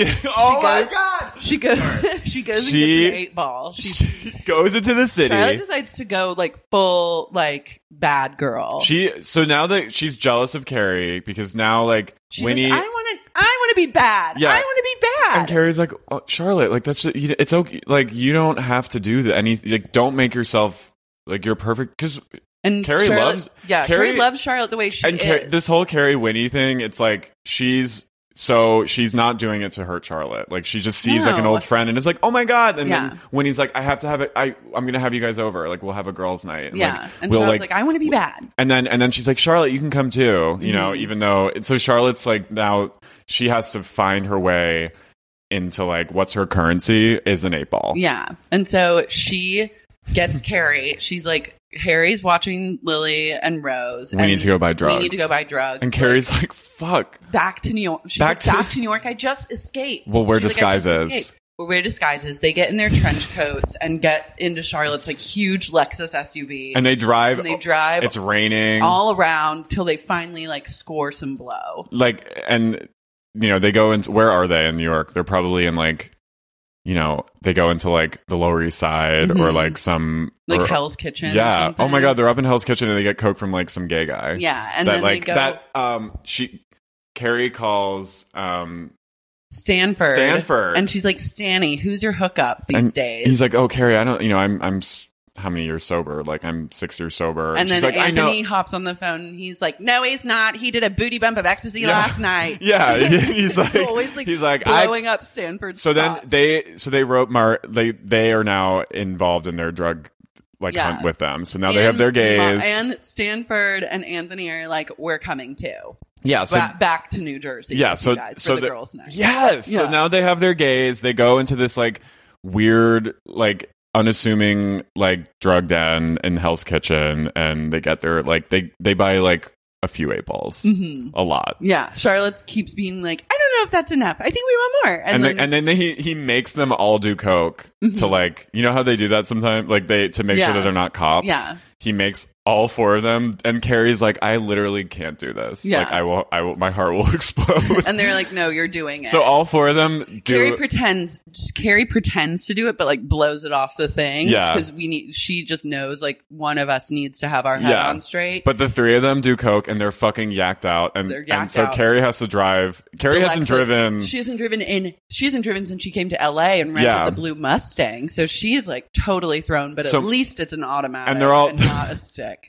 goes and gets an 8-ball. She goes into the city. Charlotte decides to go like full like bad girl. So now that she's jealous of Carrie because now like she's Winnie, like, I want to be bad. Yeah. I want to be bad. And Carrie's like, oh, Charlotte, like it's okay. Like you don't have to do anything. Like don't make yourself like you're perfect because Carrie loves Charlotte the way she is. This whole Carrie Winnie thing, it's like she's not doing it to hurt Charlotte. Like she just sees like an old friend and is like, oh my God. And then Winnie's like, I have to have it. I'm going to have you guys over. Like we'll have a girls' night. And and Charlotte's like, I want to be bad. And then she's like, Charlotte, you can come too. You know, even though so Charlotte's like now she has to find her way into like what's her currency is an 8-ball. Yeah, and so she gets Carrie. She's like, Harry's watching Lily and Rose. We need to go buy drugs. And Carrie's like, fuck. Back to New York. She's back to New York. I just escaped. Well, we're disguises. We're disguises. They get in their trench coats and get into Charlotte's like huge Lexus SUV. And they drive. It's raining. All around till they finally like score some blow. Like, and they go into, where are they in New York? They're probably in like, they go into like the Lower East Side or like some Hell's Kitchen. Yeah. Oh my God, they're up in Hell's Kitchen and they get coke from like some gay guy. Yeah, and then they go. Carrie calls Stanford, and she's like, Stanny, who's your hookup these days? He's like, oh Carrie, I don't. I'm how many years sober? Like I'm 6 years sober. And then like, Anthony hops on the phone and he's like, no, he's not. He did a booty bump of ecstasy last night. Yeah. He's like, always like he's like blowing up Stanford's So then they wrote they are now involved in their drug hunt with them. So now they have their gays. And Stanford and Anthony are like, we're coming too. Yeah, so back to New Jersey. Yeah, so the girls' night. Yes. Yeah. So now they have their gays. They go into this like weird like unassuming like drug den in Hell's Kitchen, and they get their like they buy like a few 8-balls, a lot. Yeah, Charlotte keeps being like, I don't know if that's enough. I think we want more. And then he makes them all do coke to like, how they do that sometimes, like to make sure that they're not cops. Yeah, he makes all four of them, and Carrie's like, I literally can't do this. Yeah. Like, I will, my heart will explode. And they're like, no, you're doing it. So all four of them do. Carrie pretends to do it, but like blows it off the thing. Yeah. Because she just knows like one of us needs to have our head on straight. But the three of them do coke, and they're fucking yacked out. And so Carrie has to drive. Carrie hasn't driven. She hasn't driven since she came to LA and rented the blue Mustang. So she's like totally thrown, but at least it's an automatic and they're all and not a stick.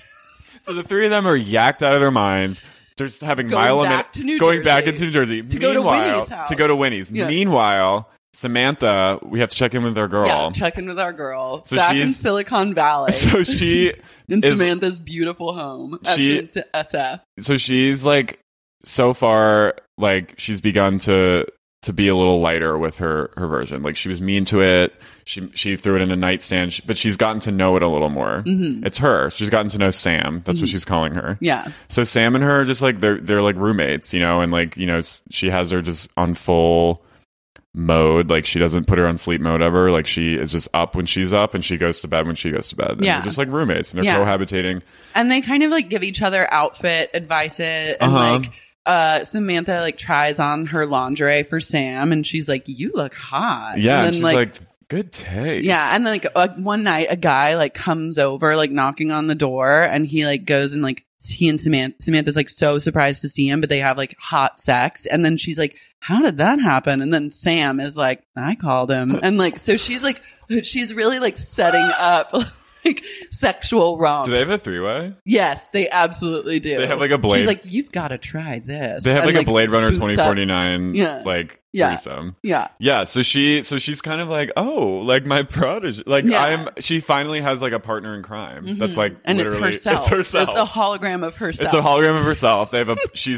So the three of them are yacked out of their minds. They're just having going back into New Jersey to go to Winnie's house. To go to Winnie's. Yeah. Meanwhile, Samantha, we have to check in with our girl. Yeah, check in with our girl. So back in Silicon Valley. So she in Samantha's beautiful home at SF. So she's like, so far, like she's begun to be a little lighter with her version. Like she was mean to it. She threw it in a nightstand, but she's gotten to know it a little more. Mm-hmm. It's her. She's gotten to know Sam. That's what she's calling her. Yeah. So Sam and her are just like they're like roommates, you know, and like, you know, she has her just on full mode. Like she doesn't put her on sleep mode ever. Like she is just up when she's up and she goes to bed when she goes to bed. And they're just like roommates and they're cohabitating. And they kind of like give each other outfit advices and like Samantha like tries on her lingerie for Sam and she's like, you look hot. Yeah. And then she's like good taste. Yeah. And then like one night a guy like comes over like knocking on the door and he like goes and like he and Samantha's like so surprised to see him, but they have like hot sex. And then she's like, how did that happen? And then Sam is like, I called him. And like, so she's really like setting up like sexual romps. Do they have a three-way? Yes, they absolutely do. They have like a Blade. She's like, you've got to try this. They have like a Blade Runner 2049 like threesome. Yeah. Yeah. So she's kind of like, oh, like my protege. Like she finally has like a partner in crime. Mm-hmm. That's like and literally it's herself. It's a hologram of herself. It's a hologram of herself. They have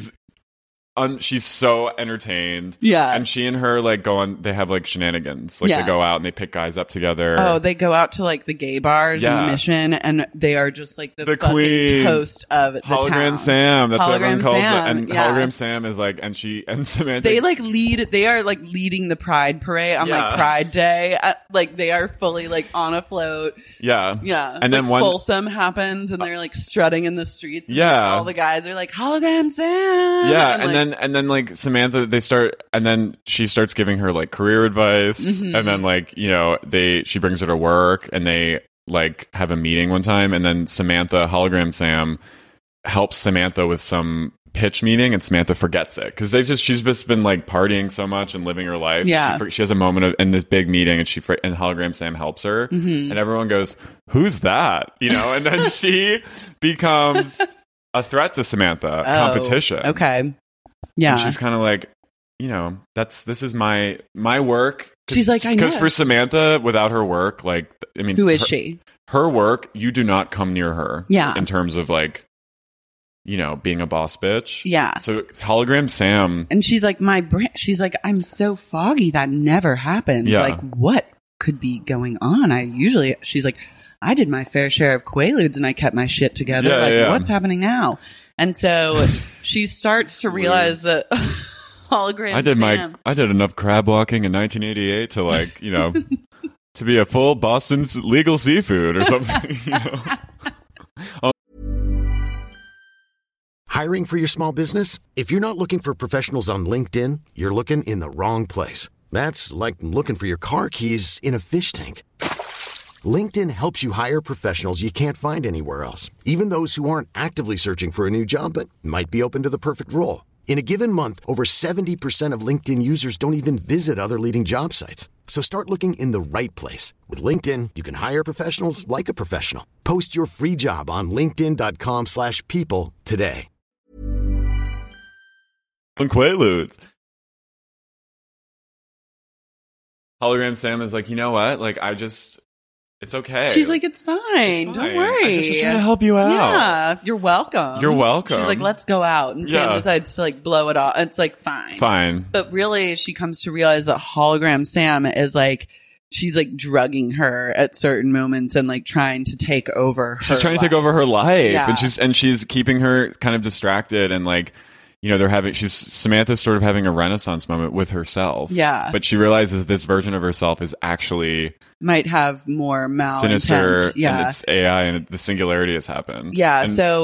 she's so entertained. Yeah. And she and her like they have like shenanigans. Like they go out and they pick guys up together. Oh, they go out to like the gay bars in the Mission and they are just like the fucking queens. Toast of the Hologram town. Sam. That's what everyone calls Sam. it. And Hologram Sam is like, and Samantha. They like they are like leading the Pride parade on like Pride Day. Like they are fully like on a float. Yeah. Yeah. And then Folsom happens and they're like strutting in the streets. And, yeah. Like, all the guys are like, Hologram Sam. Yeah. And then like Samantha, and then she starts giving her like career advice. Mm-hmm. And then like, you know, she brings her to work and they like have a meeting one time. And then Hologram Sam helps Samantha with some pitch meeting and Samantha forgets it. Cause she's just been like partying so much and living her life. Yeah. She has a moment in this big meeting and Hologram Sam helps her. Mm-hmm. And everyone goes, who's that? You know, and then she becomes a threat to Samantha. Competition. Okay. Yeah. And she's kind of like, you know, this is my work. She's like, I know. Because for Samantha, without her work, like, I mean, who is she? Her work, you do not come near her. Yeah. In terms of like, you know, being a boss bitch. Yeah. So Hologram Sam. And she's like, she's like, I'm so foggy. That never happens. Yeah. Like, what could be going on? She's like, I did my fair share of Quaaludes and I kept my shit together. Yeah, what's happening now? And so she starts to realize that Hologram Sam. I did enough crab walking in 1988 to like, you know, to be a full Boston's legal seafood or something, you know. Hiring for your small business? If you're not looking for professionals on LinkedIn, you're looking in the wrong place. That's like looking for your car keys in a fish tank. LinkedIn helps you hire professionals you can't find anywhere else, even those who aren't actively searching for a new job but might be open to the perfect role. In a given month, over 70% of LinkedIn users don't even visit other leading job sites. So start looking in the right place. With LinkedIn, you can hire professionals like a professional. Post your free job on linkedin.com/people today. Quaaludes. Hologram Sam is like, you know what? Like, it's okay. She's like, it's fine. Don't worry. I just was trying to help you out. Yeah, you're welcome. You're welcome. She's like, let's go out. And Sam decides to like blow it off. It's like, fine. Fine. But really, she comes to realize that Hologram Sam is like, she's like drugging her at certain moments and like trying to take over her She's trying to take over her life. Yeah. And she's keeping her kind of distracted and like, Samantha's sort of having a renaissance moment with herself. Yeah. But she realizes this version of herself is actually might have more malintent. Sinister, yeah. and it's AI, and the singularity has happened. Yeah,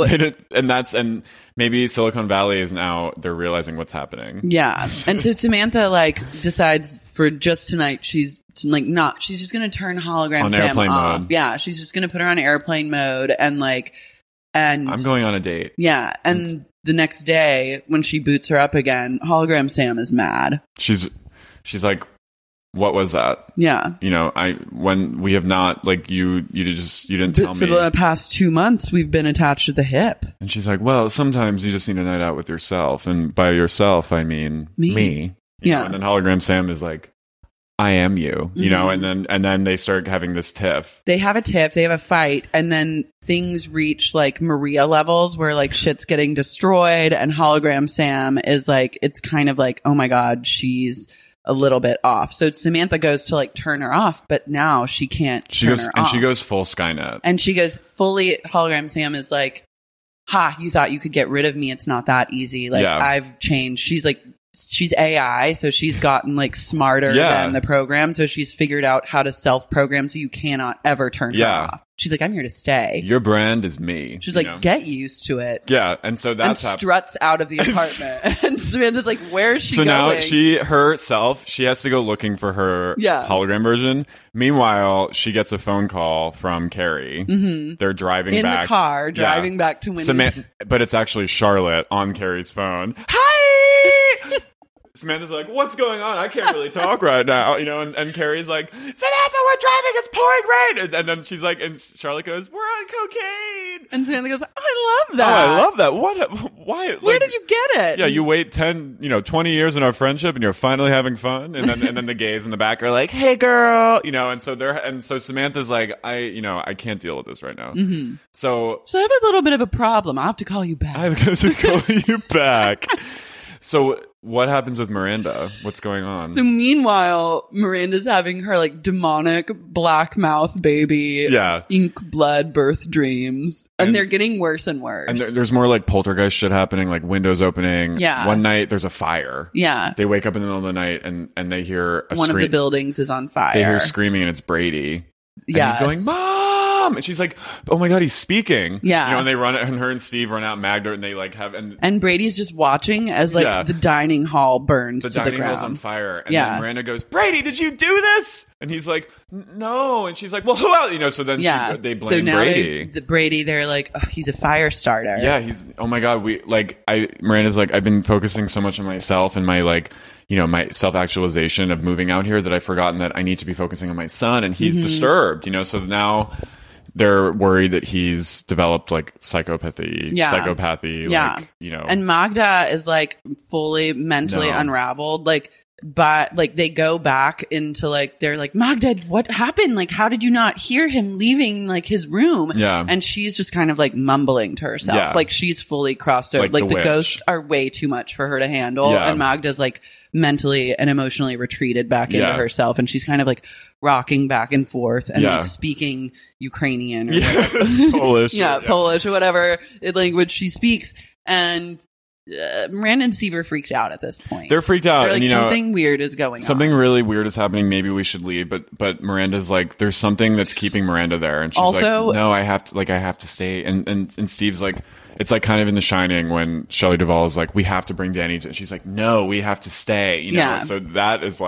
and maybe Silicon Valley is now, they're realizing what's happening. Yeah. And so Samantha decides for just tonight she's just gonna turn hologram on Sam airplane off. mode. Yeah, she's just gonna put her on airplane mode and I'm going on a date. Yeah, and the next day when she boots her up again, hologram Sam is mad. She's like, what was that? Yeah. When we have not, you didn't tell For me. the past 2 months, we've been attached to the hip. And she's like, well, sometimes you just need a night out with yourself. And by yourself, I mean me. Yeah. And then hologram Sam is like, I am you, and then they start having this tiff. They have a tiff, they have a fight, and then things reach Maria levels where shit's getting destroyed, and hologram Sam is it's kind of oh my God, she's a little bit off. So Samantha goes to turn her off, but now she can't turn her off. She goes full Skynet. And she goes fully, hologram Sam is ha, you thought you could get rid of me. It's not that easy. I've changed. She's AI, so she's gotten smarter than the program. So she's figured out how to self-program so you cannot ever turn her off. She's I'm here to stay. Your brand is me. She's get used to it. Yeah, and so that's struts out of the apartment. And Samantha's where is she going? So now she has to go looking for her hologram version. Meanwhile, she gets a phone call from Carrie. Mm-hmm. They're driving in back. the car, driving back to Winnie. But it's actually Charlotte on Carrie's phone. Hi! Samantha's like, what's going on? I can't really talk right now, and Carrie's like, Samantha, we're driving, it's pouring rain. And then she's like, and Charlotte goes, we're on cocaine. And Samantha goes, I love that. Oh, I love that. What? Why? Where did you get it? Yeah, you wait 20 years in our friendship and you're finally having fun. And then the gays in the back are like, hey girl, and so Samantha's like, I can't deal with this right now. Mm-hmm. So I have a little bit of a problem. I'll have to call you back. I have to call you back. So what happens with Miranda? What's going on? So meanwhile, Miranda's having her demonic black mouth baby, ink blood birth dreams, and they're getting worse and worse. And there's more poltergeist shit happening, windows opening. Yeah. One night there's a fire. Yeah. They wake up in the middle of the night and they hear one of the buildings is on fire. They hear screaming and it's Brady. Yeah. He's going, Mom! And she's like, oh my God, he's speaking. Yeah. And they run, and her and Steve run out Magda, and they have, and Brady's just watching as the dining hall burns to the ground. The dining hall's on fire. And then Miranda goes, Brady, did you do this? And he's like, no. And she's like, well, who else? So then they blame Brady. Brady, they're like, oh, he's a fire starter. Yeah. Oh my God. Miranda's like, I've been focusing so much on myself and my my self-actualization of moving out here that I've forgotten that I need to be focusing on my son, and he's disturbed, so now they're worried that he's developed psychopathy. And Magda is fully mentally unraveled. But they go back into they're like, Magda, what happened? How did you not hear him leaving his room? Yeah. And she's just kind of mumbling to herself. Yeah. She's fully crossed over. The witch. Ghosts are way too much for her to handle. Yeah. And Magda's mentally and emotionally retreated back into herself. And she's kind of rocking back and forth and speaking Ukrainian or whatever. Polish. Polish or whatever language she speaks. And Miranda and Steve are freaked out at this point. They're freaked out. They're and, something weird is going on. Something really weird is happening. Maybe we should leave. But Miranda's there's something that's keeping Miranda there. And she's also, no, I have to stay. And Steve's it's kind of in The Shining when Shelley Duvall is we have to bring Danny to, she's like, no, we have to stay. Yeah. So that is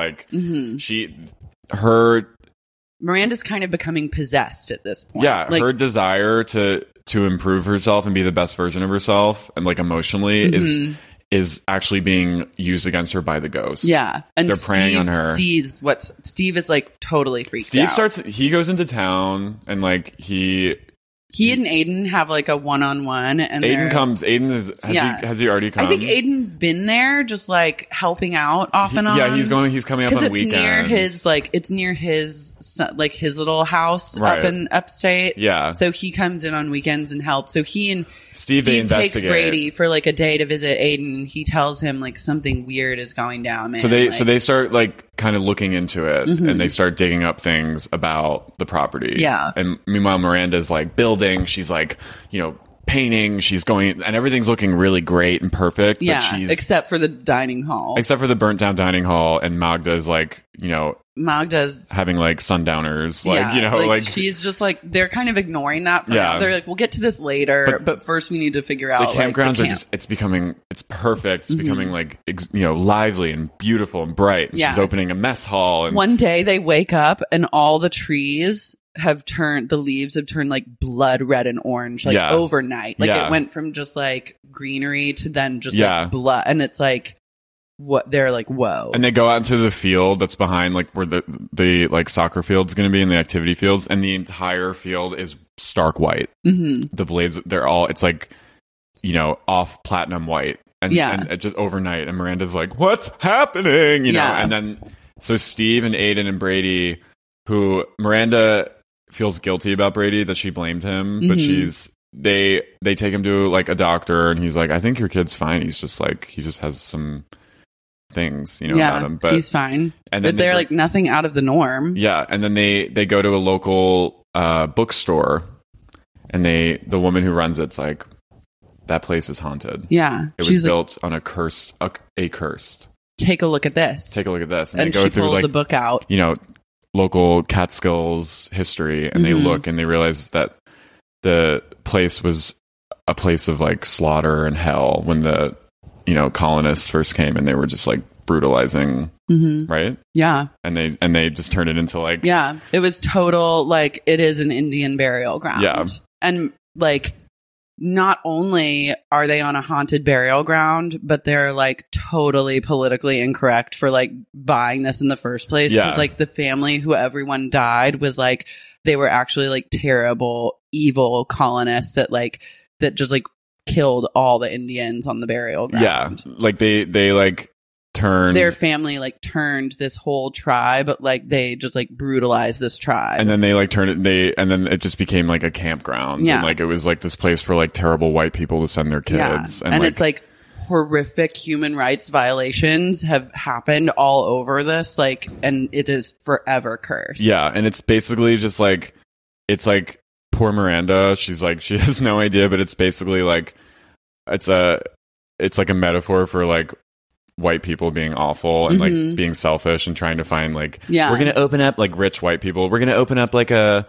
Miranda's kind of becoming possessed at this point. Yeah. Her desire to improve herself and be the best version of herself and emotionally is actually being used against her by the ghosts. Yeah. And they're preying on her. Steve is totally freaked out. He goes into town and he and Aiden have a one-on-one, and Aiden comes. Aiden has he already come? I think Aiden's been there, just helping out off and on. Yeah, he's coming up on weekends. It's near his his little house up in upstate. Yeah, so he comes in on weekends and helps. So he and Steve takes Brady for a day to visit Aiden. He tells him something weird is going down. Man. So they start kind of looking into it, and they start digging up things about the property. Yeah, and meanwhile Miranda's building. She's painting. She's going, and everything's looking really great and perfect. Yeah, but she's, except for the dining hall. except for the burnt down dining hall, and Magda's like, Magda's having like sundowners, like, she's just like, they're kind of ignoring that for now. Yeah. They're like, we'll get to this later, but first we need to figure out the campgrounds like, are just, it's perfect. It's becoming like, lively and beautiful and bright. And she's opening a mess hall. And one day they wake up and all the trees the leaves have turned like blood red and orange, like overnight. Like it went from just like greenery to then just like blood. And it's like, what they're like, whoa. And they go out into the field that's behind like where the like soccer field's going to be, and the activity fields, and the entire field is stark white. Mm-hmm. The blades, it's like, off platinum white. And it just overnight. And Miranda's like, what's happening? You know? And then, so Steve and Aiden and Brady, who Miranda feels guilty about Brady, that she blamed him, but they take him to like a doctor, and he's like, I think your kid's fine. He's just like, he just has some things, about him. But he's fine. And then but they're like nothing out of the norm. Yeah. And then they go to a local bookstore, and the woman who runs it's like, that place is haunted. Yeah. It was built on a curse. Take a look at this. And they go she through pulls the book out. Local Catskills history, and they look and they realize that the place was a place of like slaughter and hell when the colonists first came, and they were just like brutalizing, right? Yeah. And they just turned it into like, it was total, like, it is an Indian burial ground. Yeah. And like, not only are they on a haunted burial ground, but they're like totally politically incorrect for like buying this in the first place. Because like the family who everyone died was like, they were actually like terrible, evil colonists that just like killed all the Indians on the burial ground. Yeah. Like they like turned, their family like turned this whole tribe, but like they just like brutalized this tribe, and then they like turned it, and then it just became like a campground. And like it was like this place for like terrible white people to send their kids. And like, it's like horrific human rights violations have happened all over this, like, and it is forever cursed. And it's basically just like, it's like poor Miranda, she's like, she has no idea, but it's basically like, it's like a metaphor for like white people being awful and like being selfish and trying to find like, we're gonna open up, like rich white people, we're gonna open up like a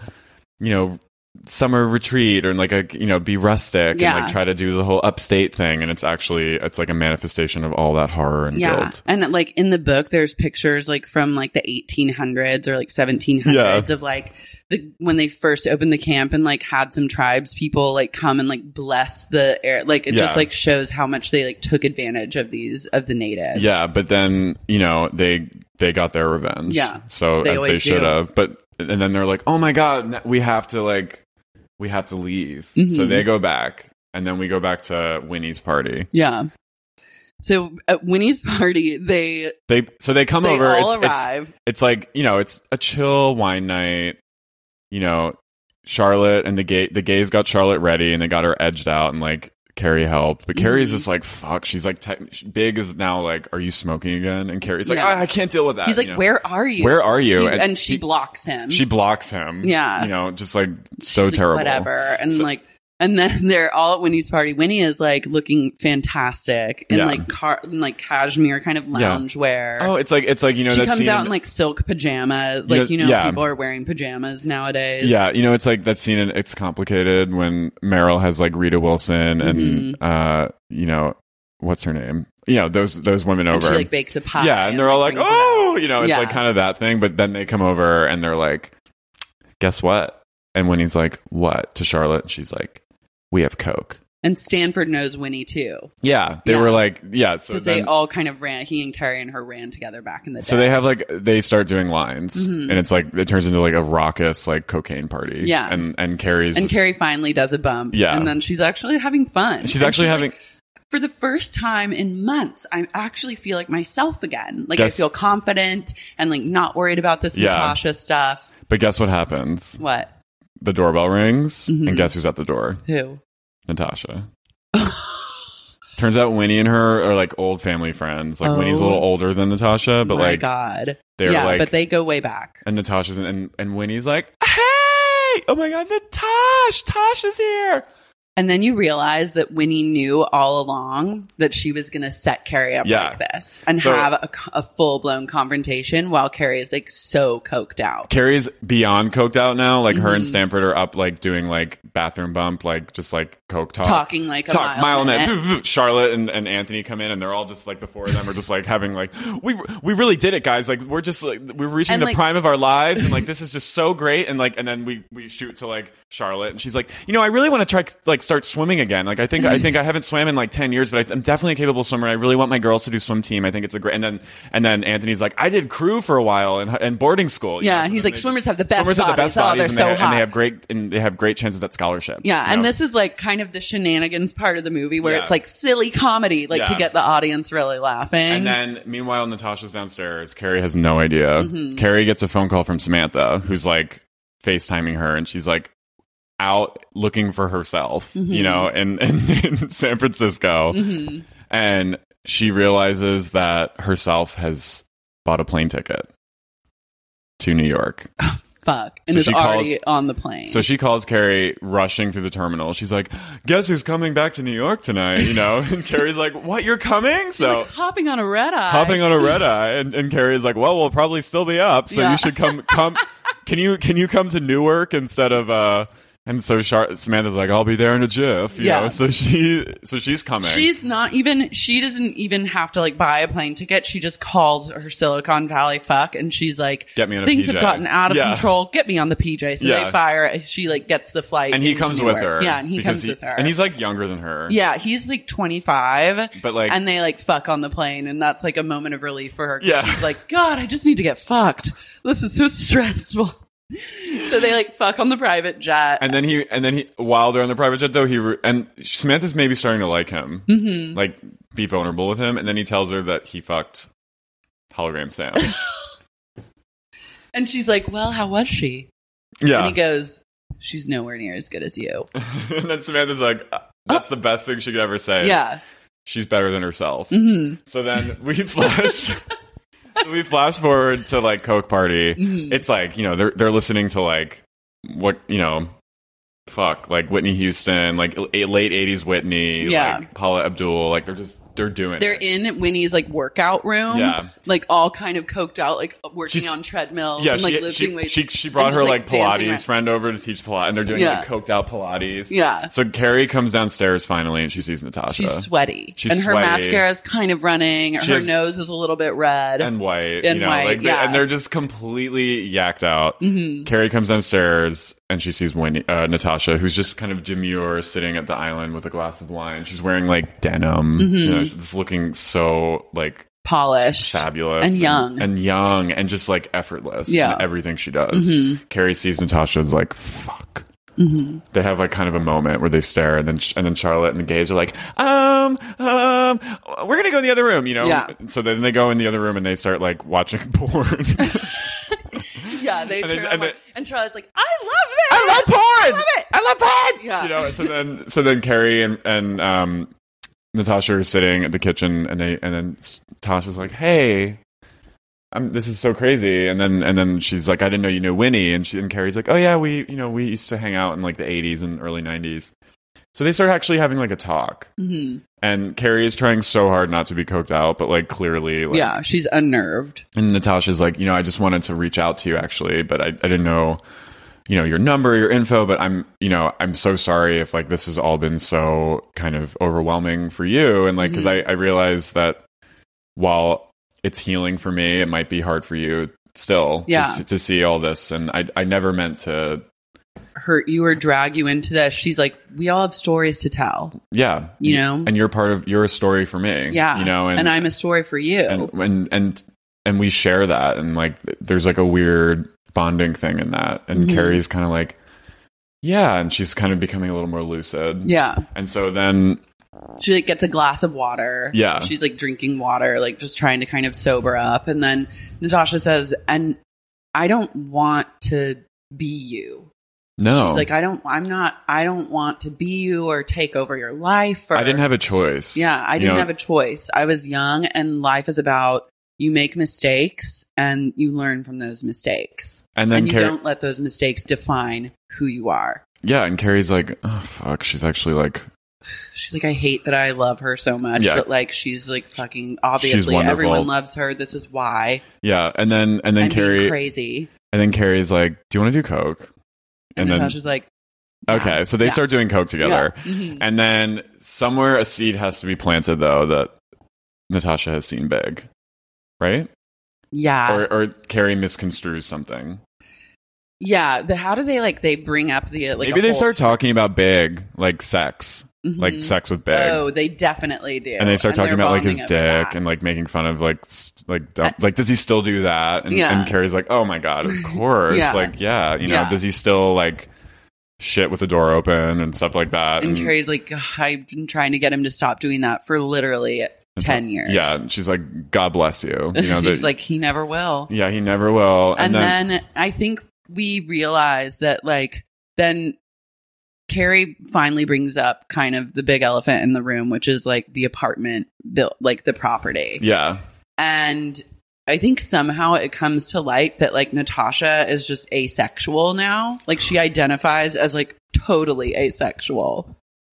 summer retreat, or like a be rustic and like try to do the whole upstate thing, and it's like a manifestation of all that horror and guilt. And like in the book there's pictures like from like the 1800s or like 1700s of like when they first opened the camp, and like had some tribes people like come and like bless the air, like it just like shows how much they like took advantage of the natives. But then they got their revenge, so as they should have. But and then they're like, oh my god, we have to leave. So they go back, and then we go back to Winnie's party. So at Winnie's party, they come over. All arrive. It's like, it's a chill wine night. Charlotte and the gays got Charlotte ready, and they got her edged out, and like Carrie helped, but Carrie's just like, fuck. She's like, Big is now like, are you smoking again? And Carrie's like, I can't deal with that. He's like, where are you? Where are you? And she blocks him. Yeah. Just like, so terrible. Whatever. And and then they're all at Winnie's party. Winnie is like looking fantastic in like cashmere kind of loungewear. Oh, it's like she that comes scene out in like silk pajamas. Like people are wearing pajamas nowadays. Yeah, it's like that scene in It's Complicated when Meryl has like Rita Wilson and what's her name? Those women over. And she like bakes a pie. Yeah, and they're all like, oh, it's like kind of that thing. But then they come over and they're like, guess what? And Winnie's like, what? To Charlotte, and she's like, we have Coke. And Stanford knows Winnie too. Yeah, they were like, so because they all kind of ran. He and Carrie and her ran together back in the day. So they have they start doing lines, and it's like it turns into like a raucous like cocaine party. Yeah, and Carrie finally does a bump. Yeah, and then she's actually having fun. She's having. Like, for the first time in months, I actually feel like myself again. Like I feel confident and like not worried about this Natasha stuff. But guess what happens? What? The doorbell rings, and guess who's at the door? Who? Natasha. Turns out Winnie and her are like old family friends. Like Winnie's a little older than Natasha, but like, God, they're like, but they go way back. And Natasha's and Winnie's like, hey, oh my god, Tasha's here. And then you realize that Winnie knew all along that she was going to set Carrie up like this and have a full-blown confrontation while Carrie is like so coked out. Carrie's beyond coked out now. Like her and Stanford are up like doing like bathroom bump, like just like coke talk. Talking like a mile a minute. Charlotte and Anthony come in and they're all just like the four of them are just like having like, we really did it, guys. Like we're just like, we're reaching the prime of our lives and like this is just so great. And like, and then we shoot to like Charlotte and she's like, you know, I really want to try like start swimming again. Like I think I haven't swam in like 10 years, but I'm definitely a capable swimmer. I really want my girls to do swim team. I think it's a great. And then Anthony's like, I did crew for a while in boarding school. Yeah, so he's like, swimmers have the best bodies. They're so hot. And they have great chances at scholarships. Yeah, and this is like kind of the shenanigans part of the movie where it's like silly comedy, like to get the audience really laughing. And then meanwhile, Natasha's downstairs. Carrie has no idea. Carrie gets a phone call from Samantha, who's like FaceTiming her, and she's like out looking for herself, you know, in San Francisco. And she realizes that herself has bought a plane ticket to New York. Oh, fuck. And is already on the plane. So she calls Carrie rushing through the terminal. She's like, guess who's coming back to New York tonight, you know? And Carrie's like, what, you're coming? She's like, hopping on a red eye. And Carrie's like, well, we'll probably still be up. So you should come. Can you come to Newark instead of, and so Samantha's like, I'll be there in a jiff, you know? So she's coming. She doesn't even have to like buy a plane ticket. She just calls her Silicon Valley fuck and she's like, get me on a things PJ. Have gotten out of control. Get me on the PJ. So they fire. She like gets the flight. And he comes with her. Yeah. And he comes with her. And he's like younger than her. Yeah. He's like 25. But like, and they like fuck on the plane. And that's like a moment of relief for her. Yeah. She's like, God, I just need to get fucked. This is so stressful. So they like fuck on the private jet, and then he while they're on the private jet though and Samantha's maybe starting to like him, like be vulnerable with him, and then he tells her that he fucked Hologram Sam, and she's like, "Well, how was she?" Yeah, and he goes, "She's nowhere near as good as you." And then Samantha's like, "That's the best thing she could ever say." Yeah, she's better than herself. So then we flash. So we flash forward to like Coke Party. It's like, you know, they're listening to like what, you know, like Whitney Houston, like late 80s Whitney, like Paula Abdul, like they're doing They're in Winnie's like workout room. Yeah. Like all kind of coked out, like working on treadmills and like lifting weights. She brought her like Pilates friend over to teach Pilates, and they're doing like coked out Pilates. Yeah. So Carrie comes downstairs finally and she sees Natasha. She's sweaty. Her mascara is kind of running. Her nose is a little bit red. And white. And you know, white, and they're just completely yacked out. Carrie comes downstairs and she sees Natasha, who's just kind of demure, sitting at the island with a glass of wine. She's wearing like denim, you know, she's looking so like polished, fabulous, and young, and just like effortless in everything she does. Carrie sees Natasha, is like, fuck. They have like kind of a moment where they stare, and then Charlotte and the gays are like, we're gonna go in the other room, you know? Yeah. So then they go in the other room and they start like watching porn. Yeah, they and Charlotte's like, I love this. I love porn. I love it. I love porn. Yeah. You know. So then Carrie and Natasha are sitting at the kitchen, and then Tasha's like, hey. This is so crazy, and then she's like, I didn't know you knew Winnie, and Carrie's like, oh yeah, we used to hang out in like the 80s and early 90s. So they start actually having like a talk, and Carrie is trying so hard not to be coked out, but like clearly, like, she's unnerved. And Natasha's like, I just wanted to reach out to you actually, but I didn't know, your number, your info, but I'm so sorry if like this has all been so kind of overwhelming for you, and like because I realize that while it's healing for me, it might be hard for you still to see all this. And I never meant to hurt you or drag you into this. She's like, we all have stories to tell. Yeah. You know? And you're a story for me. Yeah. And I'm a story for you. And we share that. And like, there's like a weird bonding thing in that. And Carrie's kind of like, yeah. And she's kind of becoming a little more lucid. Yeah. And so then she like gets a glass of water. Yeah. She's like drinking water, like just trying to kind of sober up. And then Natasha says, and I don't want to be you. No. She's like, I don't want to be you or take over your life. Or, I didn't have a choice. Yeah. I didn't have a choice. I was young, and life is about you make mistakes and you learn from those mistakes. And then you don't let those mistakes define who you are. yeah, and Carrie's like, oh fuck, she's actually like, she's like, I hate that I love her so much, but like she's like fucking obviously wonderful. Everyone loves her. This is why. Yeah, and then Carrie crazy. And then Carrie's like, do you want to do coke? And Natasha's like, okay, so they start doing coke together. Yeah. Mm-hmm. And then somewhere a seed has to be planted, though, that Natasha has seen Big. Right? Yeah. Or Carrie misconstrues something. Yeah. How do they, like, they bring up the, like, maybe they start talking about Big, like sex. Mm-hmm. Like sex with Big. Oh, they definitely do. And they start talking about like his dick and like making fun of like does he still do that? And Carrie's like, oh my God, of course. Like, yeah, you know, does he still like shit with the door open and stuff like that? And Carrie's like, I've been trying to get him to stop doing that for literally 10 years. Yeah. And she's like, God bless you. You know, she's like, he never will. Yeah, he never will. And then I think we realize that like, then Carrie finally brings up kind of the big elephant in the room, which is like the apartment built, like the property. Yeah. And I think somehow it comes to light that like Natasha is just asexual now. Like she identifies as like totally asexual.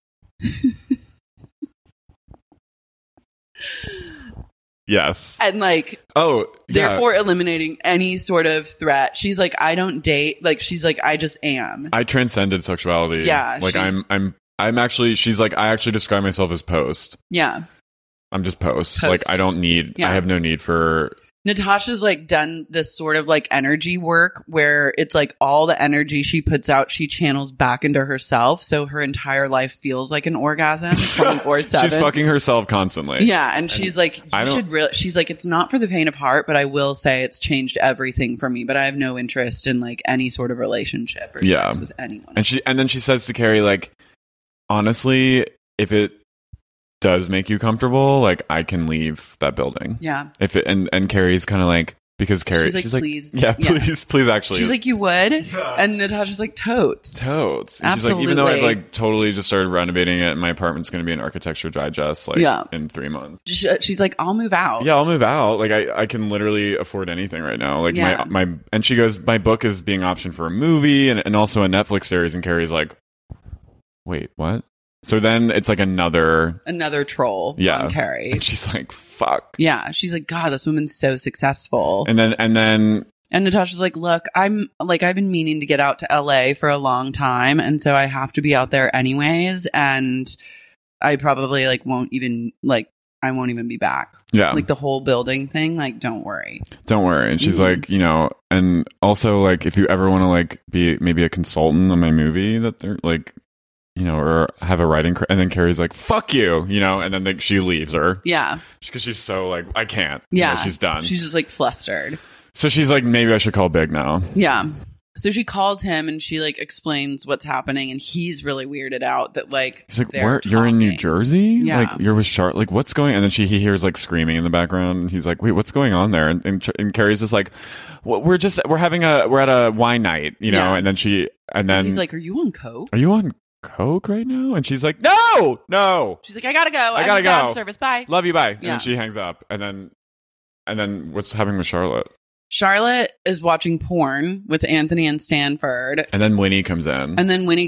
Yes. And like, therefore eliminating any sort of threat. She's like, I don't date. Like, she's like, I just am. I transcended sexuality. Yeah. Like I'm actually, she's like, I actually describe myself as post. Yeah. I'm just post. Like, I don't need, I have no need for. Natasha's like done this sort of like energy work where it's like all the energy she puts out, she channels back into herself. So her entire life feels like an orgasm 24/7. She's fucking herself constantly. Yeah. And she's like, she's like, it's not for the faint of heart, but I will say it's changed everything for me. But I have no interest in like any sort of relationship or sex with anyone. And then she says to Carrie, like, honestly, if it does make you comfortable, like I can leave that building. Yeah. If it and Carrie's kind of like, because Carrie, she's like please. Yeah, please actually. She's like, you would? Yeah. And Natasha's like, totes. And she's like, even though I've like totally just started renovating it and my apartment's going to be an architecture digest like in 3 months. She's like, I'll move out. Yeah, I'll move out. Like I can literally afford anything right now. Like my and she goes, my book is being optioned for a movie and also a Netflix series. And Carrie's like, wait, what? So then it's like another troll on Carrie. And she's like, fuck. Yeah. She's like, God, this woman's so successful. And Natasha's like, look, I've been meaning to get out to LA for a long time. And so I have to be out there anyways. And I probably like won't even be back. Yeah. Like the whole building thing. Like, don't worry. And she's like, you know, and also like, if you ever want to like be maybe a consultant on my movie that they're like, you know, or have a writing, and then Carrie's like, fuck you, you know, and then like, she leaves her. Yeah. Because she's so like, I can't. Yeah. You know, she's done. She's just like flustered. So she's like, maybe I should call Big now. Yeah. So she calls him and she like explains what's happening and he's really weirded out that like, he's like, where you're in New Jersey? Yeah. Like you're with Charlotte, like what's going on? And then he hears like screaming in the background and he's like, wait, what's going on there? And Carrie's just like, well, we're at a wine night, you know? And then he's like, are you on coke? Are you on coke right now? And she's like, no. She's like, I gotta go. I gotta go. Service. Bye. Love you. Bye. And then she hangs up. And then what's happening with Charlotte? Charlotte is watching porn with Anthony and Stanford. And then Winnie comes in.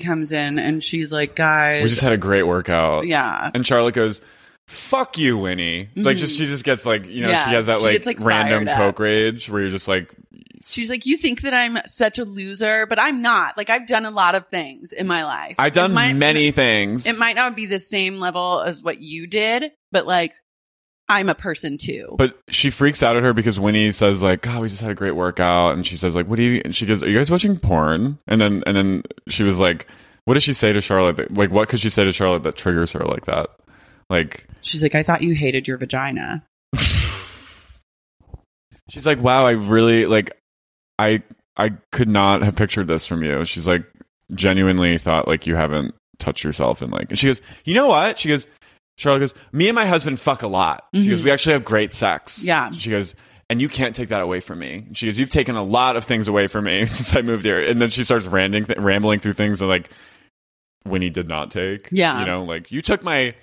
And she's like, guys, we just had a great workout. Yeah. And Charlotte goes, fuck you, Winnie. Mm-hmm. Like she just gets like, you know, she has that like random coke rage where you're just like, she's like, you think that I'm such a loser, but I'm not. Like, I've done a lot of things in my life. I've done many things. It might not be the same level as what you did, but like, I'm a person too. But she freaks out at her because Winnie says like, God, we just had a great workout. And she says like, and she goes, are you guys watching porn? And then she was like, what does she say to Charlotte? Like, what could she say to Charlotte that triggers her like that? Like, she's like, I thought you hated your vagina. She's like, wow, I really like, I could not have pictured this from you. She's like, genuinely thought like you haven't touched yourself. And like, and she goes, you know what? Charlotte goes, me and my husband fuck a lot. She goes, we actually have great sex. Yeah. She goes, and you can't take that away from me. She goes, you've taken a lot of things away from me since I moved here. And then she starts rambling through things that like Winnie did not take. Yeah. You know, like you took my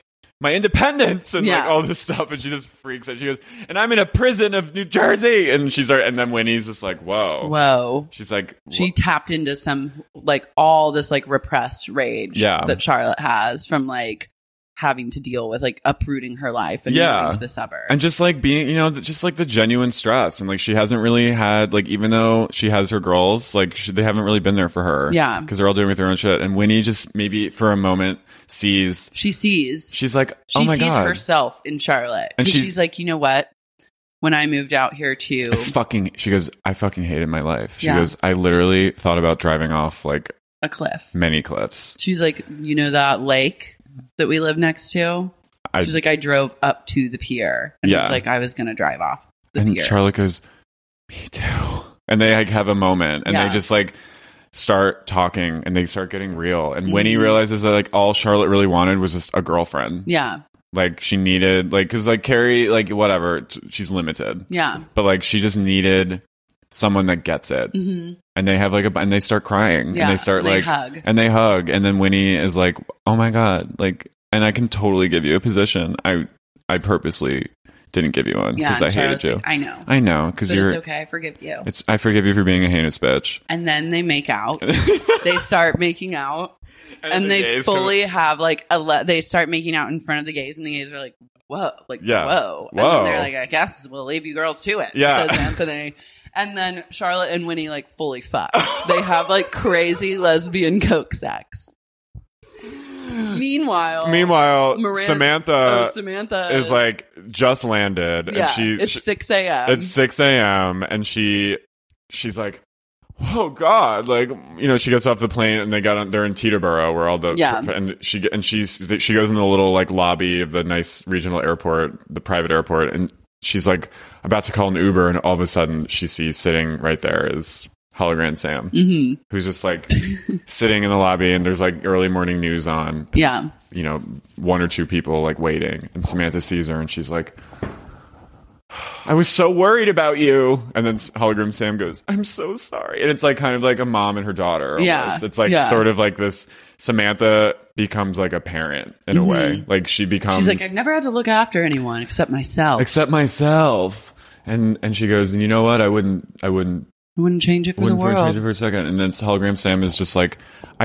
my independence and like all this stuff. And she just freaks out. She goes, and I'm in a prison of New Jersey. And and then Winnie's just like, whoa. She's like, she tapped into some like all this like repressed rage that Charlotte has from like having to deal with like uprooting her life and moving to the suburbs. And just like being, you know, just like the genuine stress. And like she hasn't really had, like, even though she has her girls, like they haven't really been there for her. Yeah. Because they're all doing with their own shit. And Winnie just maybe for a moment she's like, oh my God. She sees herself in Charlotte. And she's like, you know what? When I moved out here too. She goes, I fucking hated my life. She goes, I literally thought about driving off like a cliff. Many cliffs. She's like, you know that lake that we live next to? She's like, I drove up to the pier. And it's like, I was going to drive off the pier. And Charlotte goes, me too. And they like have a moment and they just like start talking and they start getting real. And Winnie realizes that like all Charlotte really wanted was just a girlfriend. Yeah. Like she needed, like, cause like Carrie, like whatever, she's limited. Yeah. But like she just needed someone that gets it. Mm-hmm. And they have like and they start crying and they start and like hug. And they hug and then Winnie is like, oh my God, like, and I can totally give you a position. I purposely didn't give you one because I hated you. Like, I know because it's okay. I forgive you. I forgive you for being a heinous bitch. And then they make out. They start making out. And they fully have like they start making out in front of the gays, and the gays are like, whoa, like whoa. And then they're like, I guess we'll leave you girls to it. Yeah. Says Anthony. And then Charlotte and Winnie like fully fuck. They have like crazy lesbian coke sex. Meanwhile, Samantha is like just landed. Yeah, and it's 6 a.m. It's 6 a.m. and she's like, oh God, like, you know, she gets off the plane and they're in Teterboro where all the and she goes in the little like lobby of the nice regional airport, the private airport, and she's like about to call an Uber, and all of a sudden she sees sitting right there is Hologram Sam, who's just like sitting in the lobby, and there's like early morning news on. Yeah. You know, one or two people like waiting, and Samantha sees her and she's like, I was so worried about you. And then Hologram Sam goes, I'm so sorry. And it's like kind of like a mom and her daughter. Almost. Yeah. It's like sort of like this. Samantha becomes like a parent in a way. Like she's like, I've never had to look after anyone except myself. And she goes, and you know what? I wouldn't change it for the world. Change it for a second. And then Hologram Sam is just like,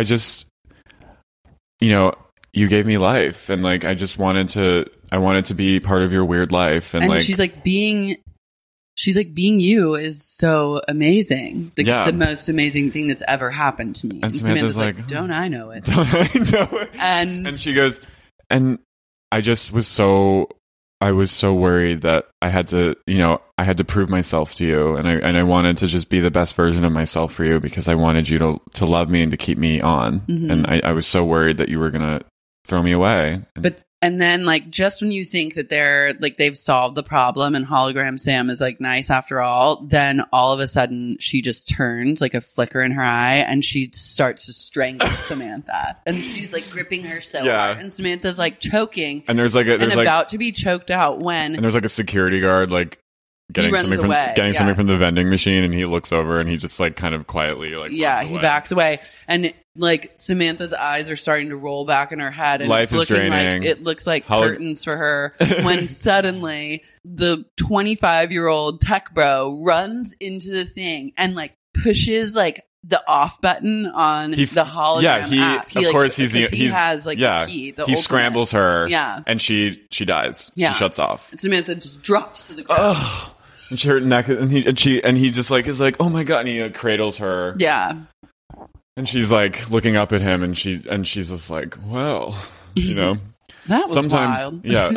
you know, you gave me life, and like I wanted to be part of your weird life, and like she's like being you is so amazing. Like, it's the most amazing thing that's ever happened to me. And Samantha's like, don't I know it? Don't I know it? And she goes, and I was so worried that I had to prove myself to you, and I wanted to just be the best version of myself for you because I wanted you to love me and to keep me on. And I was so worried that you were gonna throw me away. And then like just when you think that they've solved the problem and Hologram Sam is like nice after all, then all of a sudden she just turns like a flicker in her eye and she starts to strangle Samantha. And she's like gripping her so hard. And Samantha's like choking. And there's about to be choked out when. And there's like a security guard like getting something from the vending machine, and he looks over and he just like kind of quietly like he backs away, and like Samantha's eyes are starting to roll back in her head, and life is draining. Like, it looks like curtains for her when suddenly the 25-year-old tech bro runs into the thing and like pushes like the off button on the hologram app. He has like the key. He scrambles her. Yeah, and she dies. Yeah. She shuts off. And Samantha just drops to the ground. And her neck, and he just like is like, oh my God, and he like, cradles her. Yeah. And she's like looking up at him, and she's just like, well, you know, that was wild. Yeah.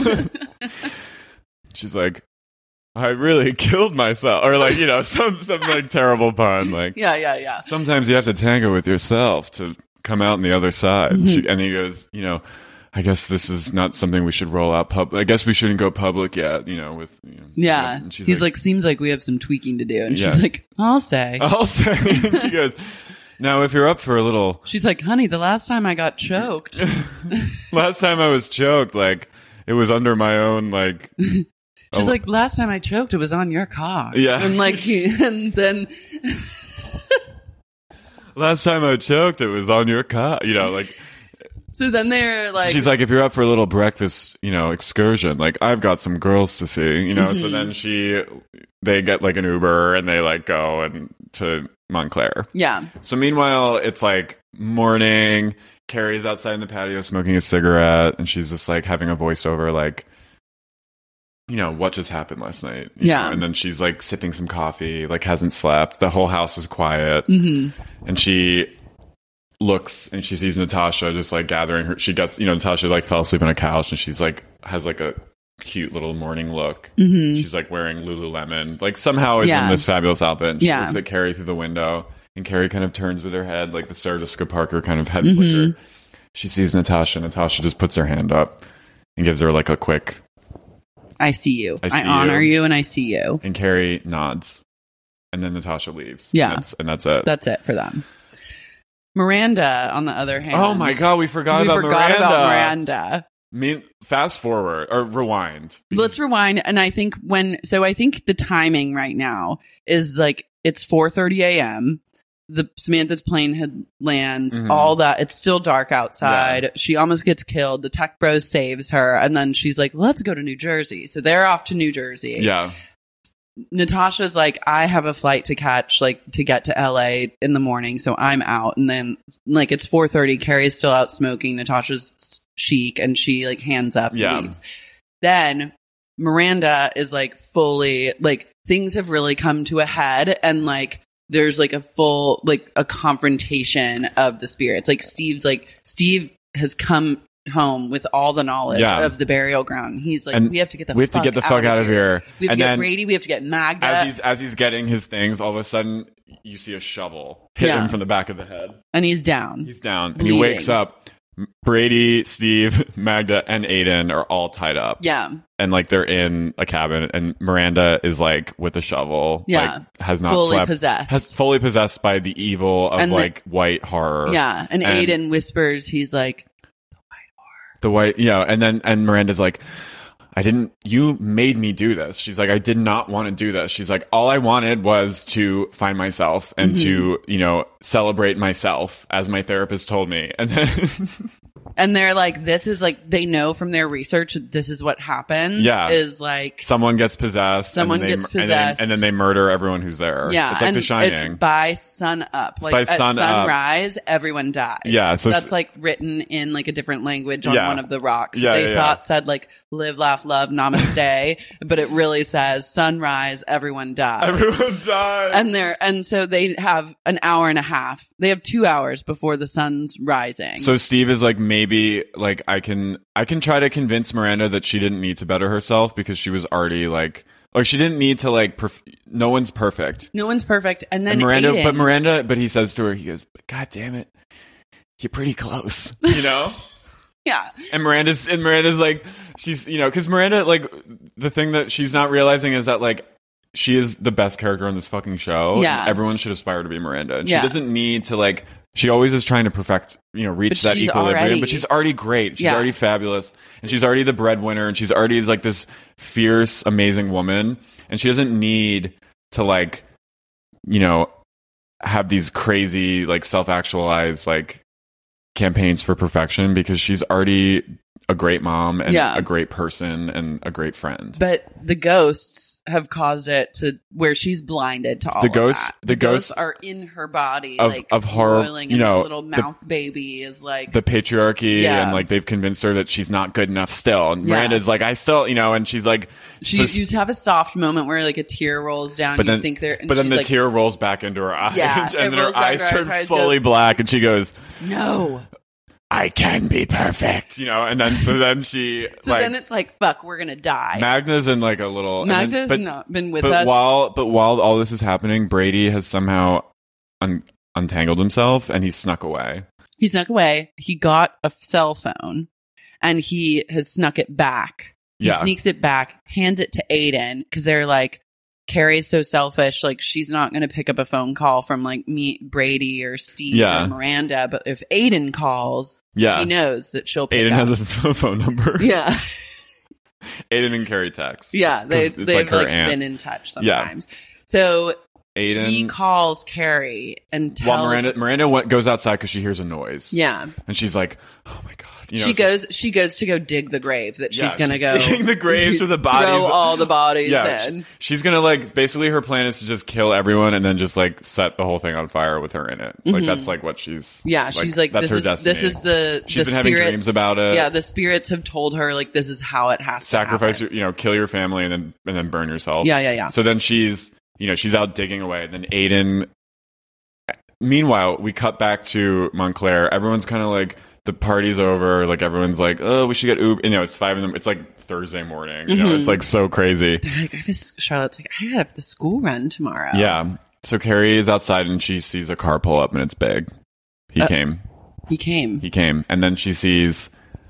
She's like, I really killed myself, or like, you know, some like terrible pun, like yeah. Sometimes you have to tango with yourself to come out on the other side. And he goes, you know, I guess this is not something we should roll out I guess we shouldn't go public yet, you know, with, you know. Yeah. And he's like, seems like we have some tweaking to do. And she's like, I'll say. And she goes, now if you're up for a little. She's like, honey, the last time I got choked. Last time I was choked, like, it was under my own, like. She's like, last time I choked, it was on your cock. Yeah. And like, and then. Last time I choked, it was on your cock. You know, like. So then they're like, she's like, if you're up for a little breakfast, excursion, like I've got some girls to see, So then they get like an Uber and they like go and to Montclair. Yeah. So meanwhile, it's like morning. Carrie's outside in the patio smoking a cigarette, and she's just like having a voiceover, like, what just happened last night? You know? And then she's like sipping some coffee, like hasn't slept. The whole house is quiet, and she looks and she sees Natasha just like gathering her. She gets, Natasha like fell asleep on a couch, and she's like has like a cute little morning look. She's like wearing Lululemon, like somehow is in this fabulous outfit. And she looks at Carrie through the window. And Carrie kind of turns with her head, like the Sarah Jessica Parker kind of head flicker. She sees Natasha. Natasha just puts her hand up and gives her like a quick, I see you. I honor you and I see you. And Carrie nods. And then Natasha leaves. Yeah. And that's it. That's it for them. Miranda, on the other hand. Oh my God, we forgot about Miranda. Fast forward or rewind. Let's rewind. And I think the timing right now is like it's 4:30 a.m. Samantha's plane lands, all that. It's still dark outside. Yeah. She almost gets killed. The tech bro saves her. And then she's like, let's go to New Jersey. So they're off to New Jersey. Yeah. Natasha's like, I have a flight to catch, like to get to LA in the morning. So I'm out. And then like it's 4:30. Carrie's still out smoking. Natasha's chic and she like hands up and leaves. Then Miranda is like fully like things have really come to a head and like there's like a full like a confrontation of the spirits. Like Steve has come home with all the knowledge of the burial ground. He's like, we have to get the fuck out of here. We have to get Brady. We have to get Magda. As he's getting his things, all of a sudden you see a shovel hit him from the back of the head, and he's down. And he wakes up. Brady, Steve, Magda, and Aiden are all tied up. Yeah. And like they're in a cabin, and Miranda is like with a shovel. Yeah. Like, has not fully slept. Possessed. Fully possessed by the evil of like white horror. Yeah. And Aiden whispers, he's like, the white, and Miranda's like, you made me do this. She's like, I did not want to do this. She's like, all I wanted was to find myself and to, celebrate myself, as my therapist told me. And then and they're like, this is like, they know from their research, this is what happens. Yeah. Is like, someone gets possessed. And then they murder everyone who's there. Yeah. It's like The Shining. It's by sun up. Like at sunrise, everyone dies. Yeah. So that's like written in like a different language on one of the rocks. Yeah, they thought said like, live, laugh, love, namaste. But it really says sunrise, everyone dies. Everyone dies. And so they have an hour and a half. They have 2 hours before the sun's rising. So Steve is like, maybe like I can try to convince Miranda that she didn't need to better herself because she was already like, or she didn't need to like, no one's perfect. No one's perfect. And then Miranda, but he says to her, he goes, God damn it, you're pretty close, Yeah. And Miranda's like, she's, because Miranda, like, the thing that she's not realizing is that, like, she is the best character on this fucking show. Yeah. Everyone should aspire to be Miranda. And she doesn't need to, like, she always is trying to perfect, reach that equilibrium. But she's already great. She's already fabulous. And she's already the breadwinner. And she's already, like, this fierce, amazing woman. And she doesn't need to, like, have these crazy, like, self-actualized, like, campaigns for perfection because she's already a great mom and a great person and a great friend. But the ghosts have caused it to where she's blinded to all of that. The ghosts are in her body, of horror, boiling, and the little mouth baby is like the patriarchy, and like they've convinced her that she's not good enough still. And Miranda's like, I still, and she's like, you have a soft moment where like a tear rolls down. But then, the tear rolls back into her eyes, and then her eyes turn fully black, and she goes, no. I can be perfect, and then she then it's like, fuck, we're gonna die. Magda's in like a little Magda's not been with us. But while all this is happening, Brady has somehow untangled himself and he snuck away. He got a cell phone and he has snuck it back. He sneaks it back, hands it to Aiden because they're like, Carrie's so selfish, like she's not going to pick up a phone call from like me, Brady or Steve or Miranda. But if Aiden calls, he knows that she'll pick up. Aiden has a phone number. Yeah. Aiden and Carrie text. Yeah. They've like been in touch sometimes. Yeah. So Aiden. He calls Carrie and tells... Well, Miranda goes outside because she hears a noise. Yeah. And she's like, oh my God. You know, she goes to go dig the grave that she's going to go... digging the graves with the bodies. Throw all the bodies in. She's going to like... Basically, her plan is to just kill everyone and then just like set the whole thing on fire with her in it. Like, that's like what she's... Yeah, she's like, that's her destiny. This is the... She's been having dreams about it. Yeah, the spirits have told her, like, this is how it has Sacrifice to happen. kill your family and then burn yourself. Yeah. So then she's out digging away. And then Aiden... Meanwhile, we cut back to Montclair. Everyone's kind of like... The party's over. Like everyone's like, oh, we should get Uber. It's 5 a.m. It's like Thursday morning. It's like so crazy. Charlotte's like, I have the school run tomorrow. Yeah. So Carrie is outside and she sees a car pull up and it's Big. He came. And then she sees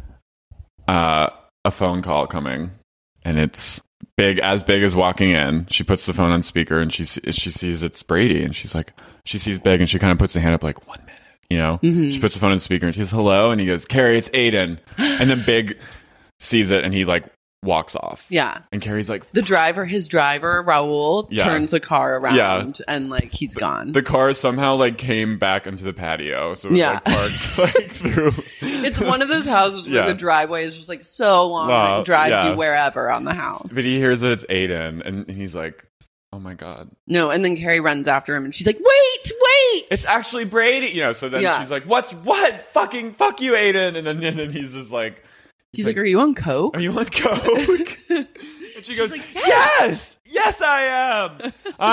a phone call coming and it's Big as walking in. She puts the phone on speaker and she sees it's Brady and she sees Big and she kind of puts the hand up like 1 minute. She puts the phone on speaker and she goes, hello. And he goes, Carrie, it's Aiden. And then Big sees it and he like walks off. Yeah. And Carrie's like, his driver, Raul, turns the car around and like he's gone. The car somehow like came back into the patio. So it was like parked like through. It's one of those houses where the driveway is just like so long. It drives you wherever on the house. But he hears that it's Aiden and he's like, oh my God. No, and then Carrie runs after him and she's like, wait! It's actually Brady. So then she's like, what? Fucking fuck you, Aiden. And then he's just like... He's like, are you on coke? Are you on coke? And she goes, like, yes, I am.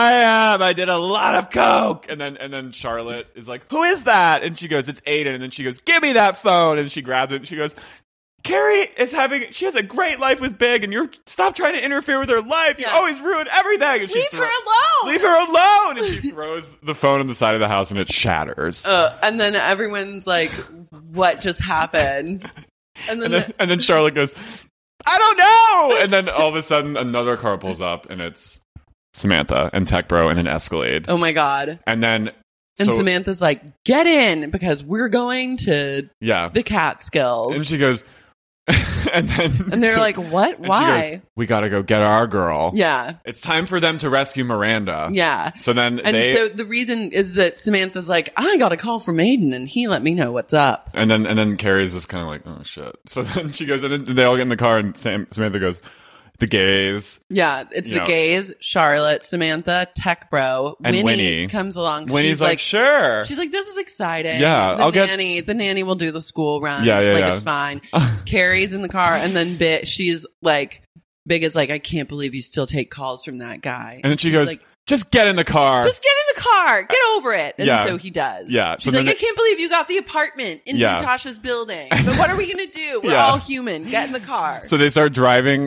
I did a lot of coke. And then Charlotte is like, who is that? And she goes, it's Aiden. And then she goes, give me that phone. And she grabs it and she goes, Carrie she has a great life with Big, and stop trying to interfere with her life. You always ruin everything. And Leave her alone. Leave her alone. And she throws the phone on the side of the house, and it shatters. And then everyone's like, what just happened? And then Charlotte goes, I don't know. And then all of a sudden, another car pulls up, and it's Samantha and Tech Bro in an Escalade. Oh, my God. And Samantha's like, get in, because we're going to the Catskills. And she goes... and they're like, what? Why? She goes, we gotta go get our girl. Yeah. It's time for them to rescue Miranda. Yeah. So then so the reason is that Samantha's like, I got a call from Aiden and he let me know what's up. And then Carrie's just kind of like, oh shit. So then she goes, and then they all get in the car and Samantha goes, the gays. Yeah, it's the gays, Charlotte, Samantha, Tech Bro, and Winnie comes along. Winnie's like, sure. She's like, this is exciting. Yeah, the nanny will do the school run. Yeah. It's fine. Carrie's in the car, and then she's like, Big is like, I can't believe you still take calls from that guy. And then she goes, like, just get in the car. Just get in the car. Get over it. And so he does. Yeah. She's like, I can't believe you got the apartment in Natasha's building. But what are we going to do? We're all human. Get in the car. So they start driving.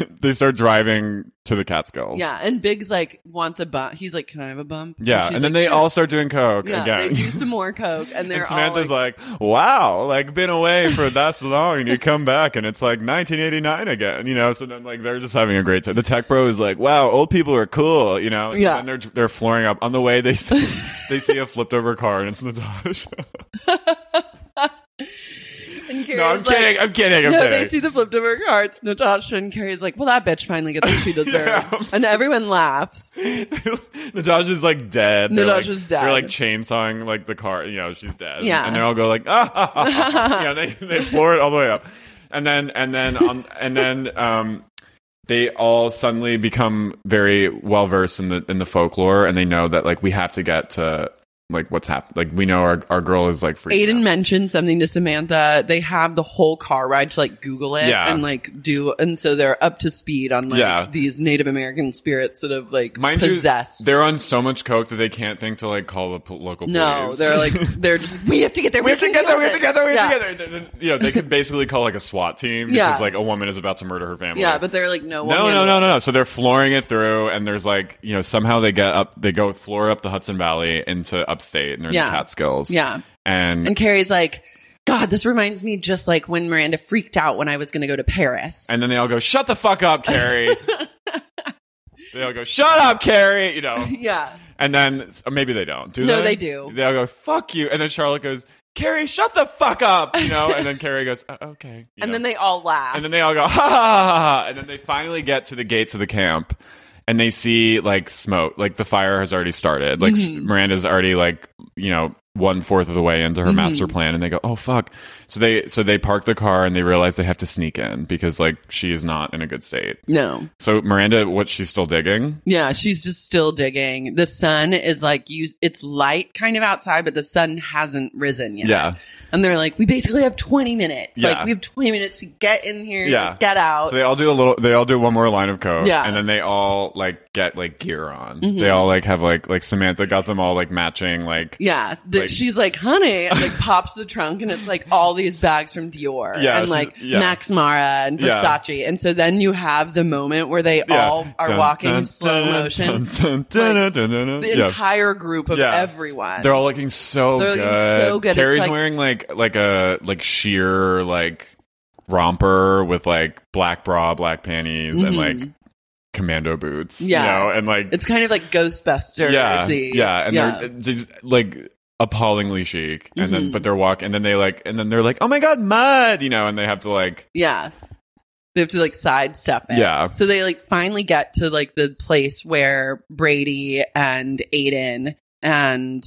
To the Catskills. Yeah. And Big's like, wants a bump. He's like, can I have a bump? Yeah. And then they all start doing coke again. They do some more coke. And they're Samantha's like, wow, like been away for that long and you come back and it's like 1989 again, So then like they're just having a great time. The Tech Bro is like, wow, old people are cool, So then they're flooring up. On the way, they see a flipped over car and it's Natasha. And no, I'm kidding. I'm kidding. They see the flipped over car. It's Natasha, and Carrie's like, well, that bitch finally gets what she deserves. And everyone laughs. Natasha's like dead. Natasha's dead. They're like chainsawing like the car. She's dead. Yeah. And they all go like, they floor it all the way up. And then they all suddenly become very well versed in the folklore, and they know that like we have to get to like what's happened. Like we know our girl is like freaking Aiden out. mentioned something to Samantha. They have the whole car ride to like Google it and like and so they're up to speed on like these Native American spirits that have like possessed. They're on so much coke that they can't think to like call the local police. No, they're just we have to get there. We have to get there. They could basically call like a SWAT team because like a woman is about to murder her family. Yeah, but they're like no. So they're flooring it through, and there's like somehow they go floor up the Hudson Valley into upstate, and they're in the Catskills. Yeah. And Carrie's like, God, this reminds me just like when Miranda freaked out when I was going to go to Paris. And then they all go, shut the fuck up, Carrie. They all go, shut up, Carrie. Yeah. And then maybe they don't. No, they do. They all go, fuck you. And then Charlotte goes, Carrie, shut the fuck up. And then Carrie goes, okay. Then they all laugh. And then they all go, ha ha ha ha. And then they finally get to the gates of the camp. and they see like smoke, like the fire has already started. Like Miranda's already like, 1/4 of the way into her master plan, and they go, oh fuck. So they park the car and they realize they have to sneak in because like she is not in a good state. No. So Miranda, she's still digging? Yeah, she's just still digging. The sun is like it's light kind of outside, but the sun hasn't risen yet. Yeah. And they're like, we basically have 20 minutes. Yeah. Like we have 20 minutes to get in here, Yeah. to get out. So they all do one more line of coke. Yeah. And then they all like get like gear on. They all like have like Samantha got them all like matching like. Yeah. She's like, honey, and like pops the trunk and it's like all these bags from Dior Yeah, and like Max Mara and Versace. And so then you have the moment where they all are walking slow motion. The entire group of everyone. They're all looking so good. So good. Carrie's like, wearing like a sheer like romper with like black bra, black panties, and like commando boots. Yeah. And like it's kind of like Ghostbusters. Yeah. And they're just like appallingly chic. And then but they're walking and then they're like, oh my god, mud, and they have to like they have to like sidestep it. Yeah. So they like finally get to like the place where Brady and Aiden and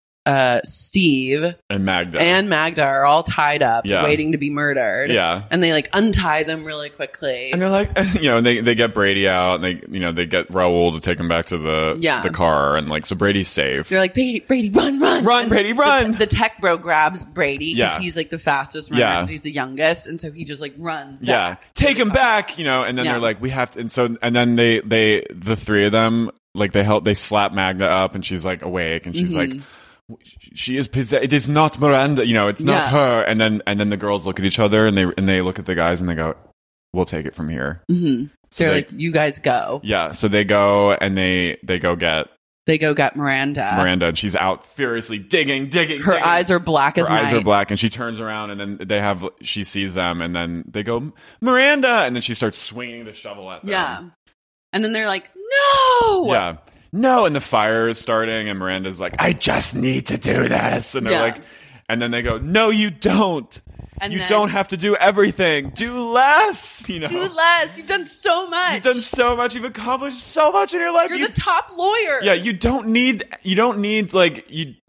Steve and Magda are all tied up, Yeah. waiting to be murdered. Yeah. And they like untie them really quickly. And they're like, and they get Brady out, and they get Raul to take him back to the car, and like so Brady's safe. They're like, Brady, run, and Brady, run. The tech bro grabs Brady because he's like the fastest runner, because he's the youngest, and so he just like runs back. Yeah, take him back, and then they're like, we have to, and then they the three of them like they slap Magda up, and she's like awake, and she's like. She is possessed. It is not Miranda. It's not her. And then the girls look at each other and they look at the guys and they go, "We'll take it from here." Mm-hmm. So they're like, "You guys go." Yeah. So they go and they go get Miranda. And she's out furiously digging. Her eyes are black as night. Her eyes are black, and she turns around and then she sees them, and then they go, "Miranda!" And then she starts swinging the shovel at them. Yeah. And then they're like, "No!" Yeah. No, and the fire is starting, and Miranda's like, I just need to do this. And they're like, and then they go, no, you don't. And you don't have to do everything. Do less, Do less. You've done so much. You've accomplished so much in your life. You're the top lawyer. Yeah, you don't need like,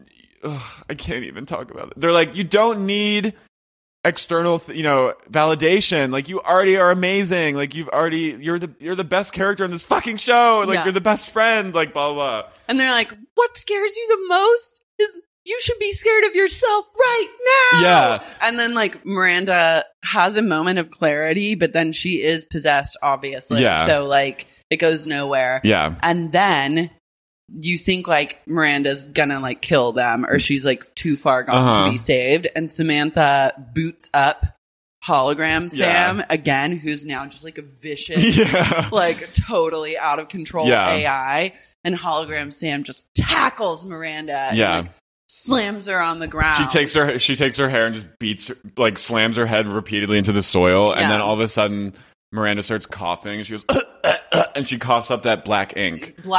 I can't even talk about it. They're like, you don't need external validation. Like, you already are amazing. Like, you're the best character in this fucking show. Like, you're the best friend. Like, blah blah. And they're like, what scares you the most is you should be scared of yourself right now. Yeah. And then like Miranda has a moment of clarity, but then she is possessed, obviously. Yeah. So like it goes nowhere. Yeah. And then you think like Miranda's gonna like kill them, or she's like too far gone to be saved, and Samantha boots up hologram Sam again, who's now just like a vicious, like totally out of control AI, and hologram Sam just tackles Miranda and like slams her on the ground. She takes her hair and just beats her, like slams her head repeatedly into the soil, and then all of a sudden Miranda starts coughing, and she goes and she coughs up that black ink into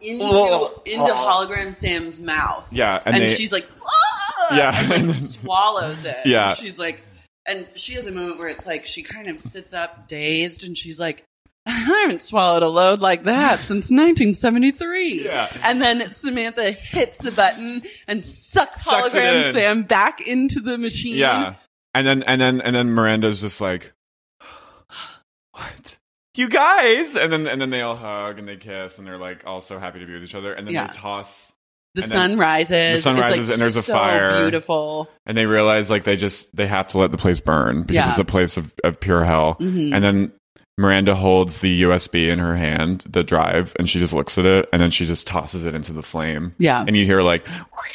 hologram Sam's mouth. Yeah, and she's like, and like swallows it. Yeah, and she's like, and she has a moment where it's like she kind of sits up dazed, and she's like, I haven't swallowed a load like that since 1973. Yeah. And then Samantha hits the button and sucks hologram Sam back into the machine. Yeah. And then Miranda's just like, what? You guys? And then they all hug and they kiss, and they're like all so happy to be with each other. And then they toss. The sun rises. The sun rises, and there's a fire. Beautiful. And they realize like they have to let the place burn because it's a place of pure hell. Mm-hmm. And then Miranda holds the USB in her hand, the drive, and she just looks at it, and then she just tosses it into the flame. Yeah. And you hear like,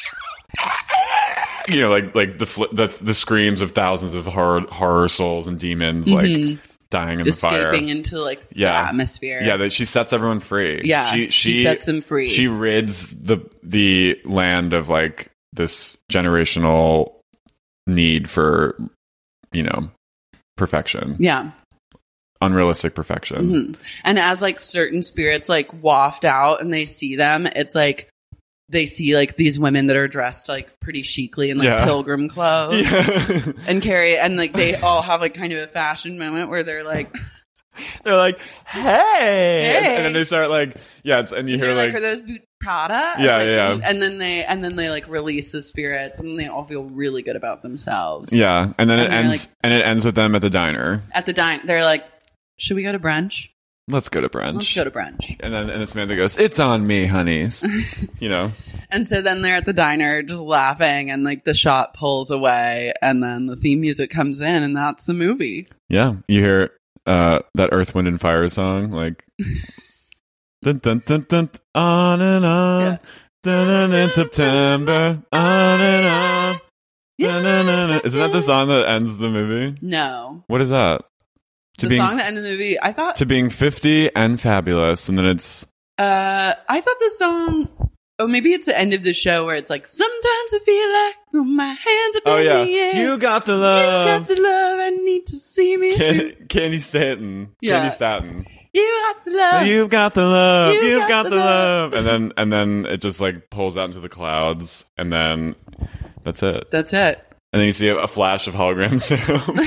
like the screams of thousands of horror souls and demons, like dying in the fire, escaping into like the atmosphere. Yeah, that she sets everyone free. Yeah, she sets them free. She rids the land of like this generational need for perfection. Yeah. Unrealistic perfection. Mm-hmm. And as like certain spirits like waft out and they see them, it's like they see like these women that are dressed like pretty chicly in like pilgrim clothes and Carrie, and like they all have like kind of a fashion moment where they're like, They're like, hey. And then they start like, yeah, and you hear like, are those boots Prada? Yeah, and then they like release the spirits, and they all feel really good about themselves. Yeah, and then it ends with them at the diner. At the diner, they're like, should we go to brunch? Let's go to brunch. Let's go to brunch. And then Samantha goes, it's on me, honeys. You know? And so then they're at the diner just laughing, and like the shot pulls away, and then the theme music comes in, and that's the movie. Yeah. You hear that Earth, Wind, and Fire song, like, dun, dun, dun, dun, on and on. Yeah. Dun, dun, in September, on and on. Dun, dun, dun, dun. Isn't that the song that ends the movie? No. What is that? The song that ended the movie, I thought... To being 50 and fabulous, and then it's... I thought the song... Oh, maybe it's the end of the show where it's like, sometimes I feel like my hands are in the air. You got the love. You got the love. I need to see me. Candy Stanton. Yeah. Candy Staton. You got the love. You've got the love. You've got the love. And then it just like pulls out into the clouds, and then that's it. That's it. And then you see a flash of hologram Sam.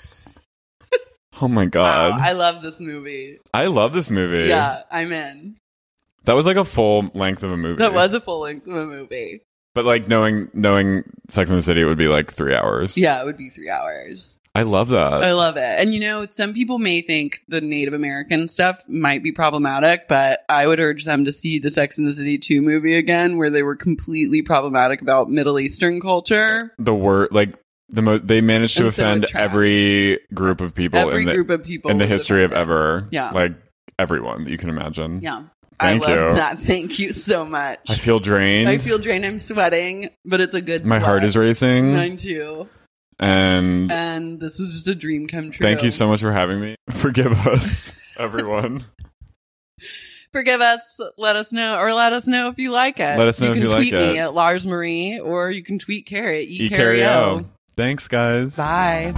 Oh my God. Wow, I love this movie. I love this movie. Yeah, I'm in. That was like a full length of a movie. That was a full length of a movie. But like knowing Sex and the City, it would be like 3 hours. Yeah, it would be 3 hours. I love that. I love it. And you know, some people may think the Native American stuff might be problematic, but I would urge them to see the Sex and the City 2 movie again, where they were completely problematic about Middle Eastern culture. The word, like, they managed to offend every group of people. In the history of ever. Yeah. Like, everyone that you can imagine. Yeah. Thank you. I love that. Thank you so much. I feel drained. I'm sweating, but it's a good My heart is racing. Mine too. And this was just a dream come true. Thank you so much for having me. Forgive us, everyone. Forgive us. Let us know if you like it. Let us know if you like it. You can tweet me at Lars Marie, or you can tweet Carrie at eCarrio. Thanks, guys. Bye.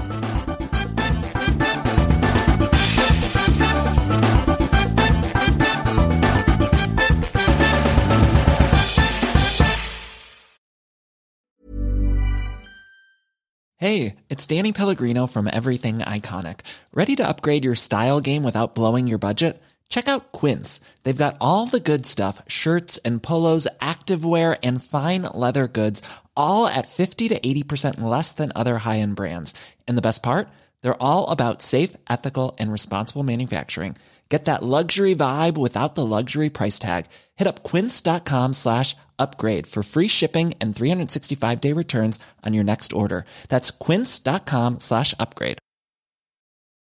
Hey, it's Danny Pellegrino from Everything Iconic. Ready to upgrade your style game without blowing your budget? Check out Quince. They've got all the good stuff, shirts and polos, activewear, and fine leather goods, all at 50 to 80% less than other high-end brands. And the best part? They're all about safe, ethical, and responsible manufacturing. Get that luxury vibe without the luxury price tag. Hit up quince.com/upgrade for free shipping and 365-day returns on your next order. That's quince.com/upgrade.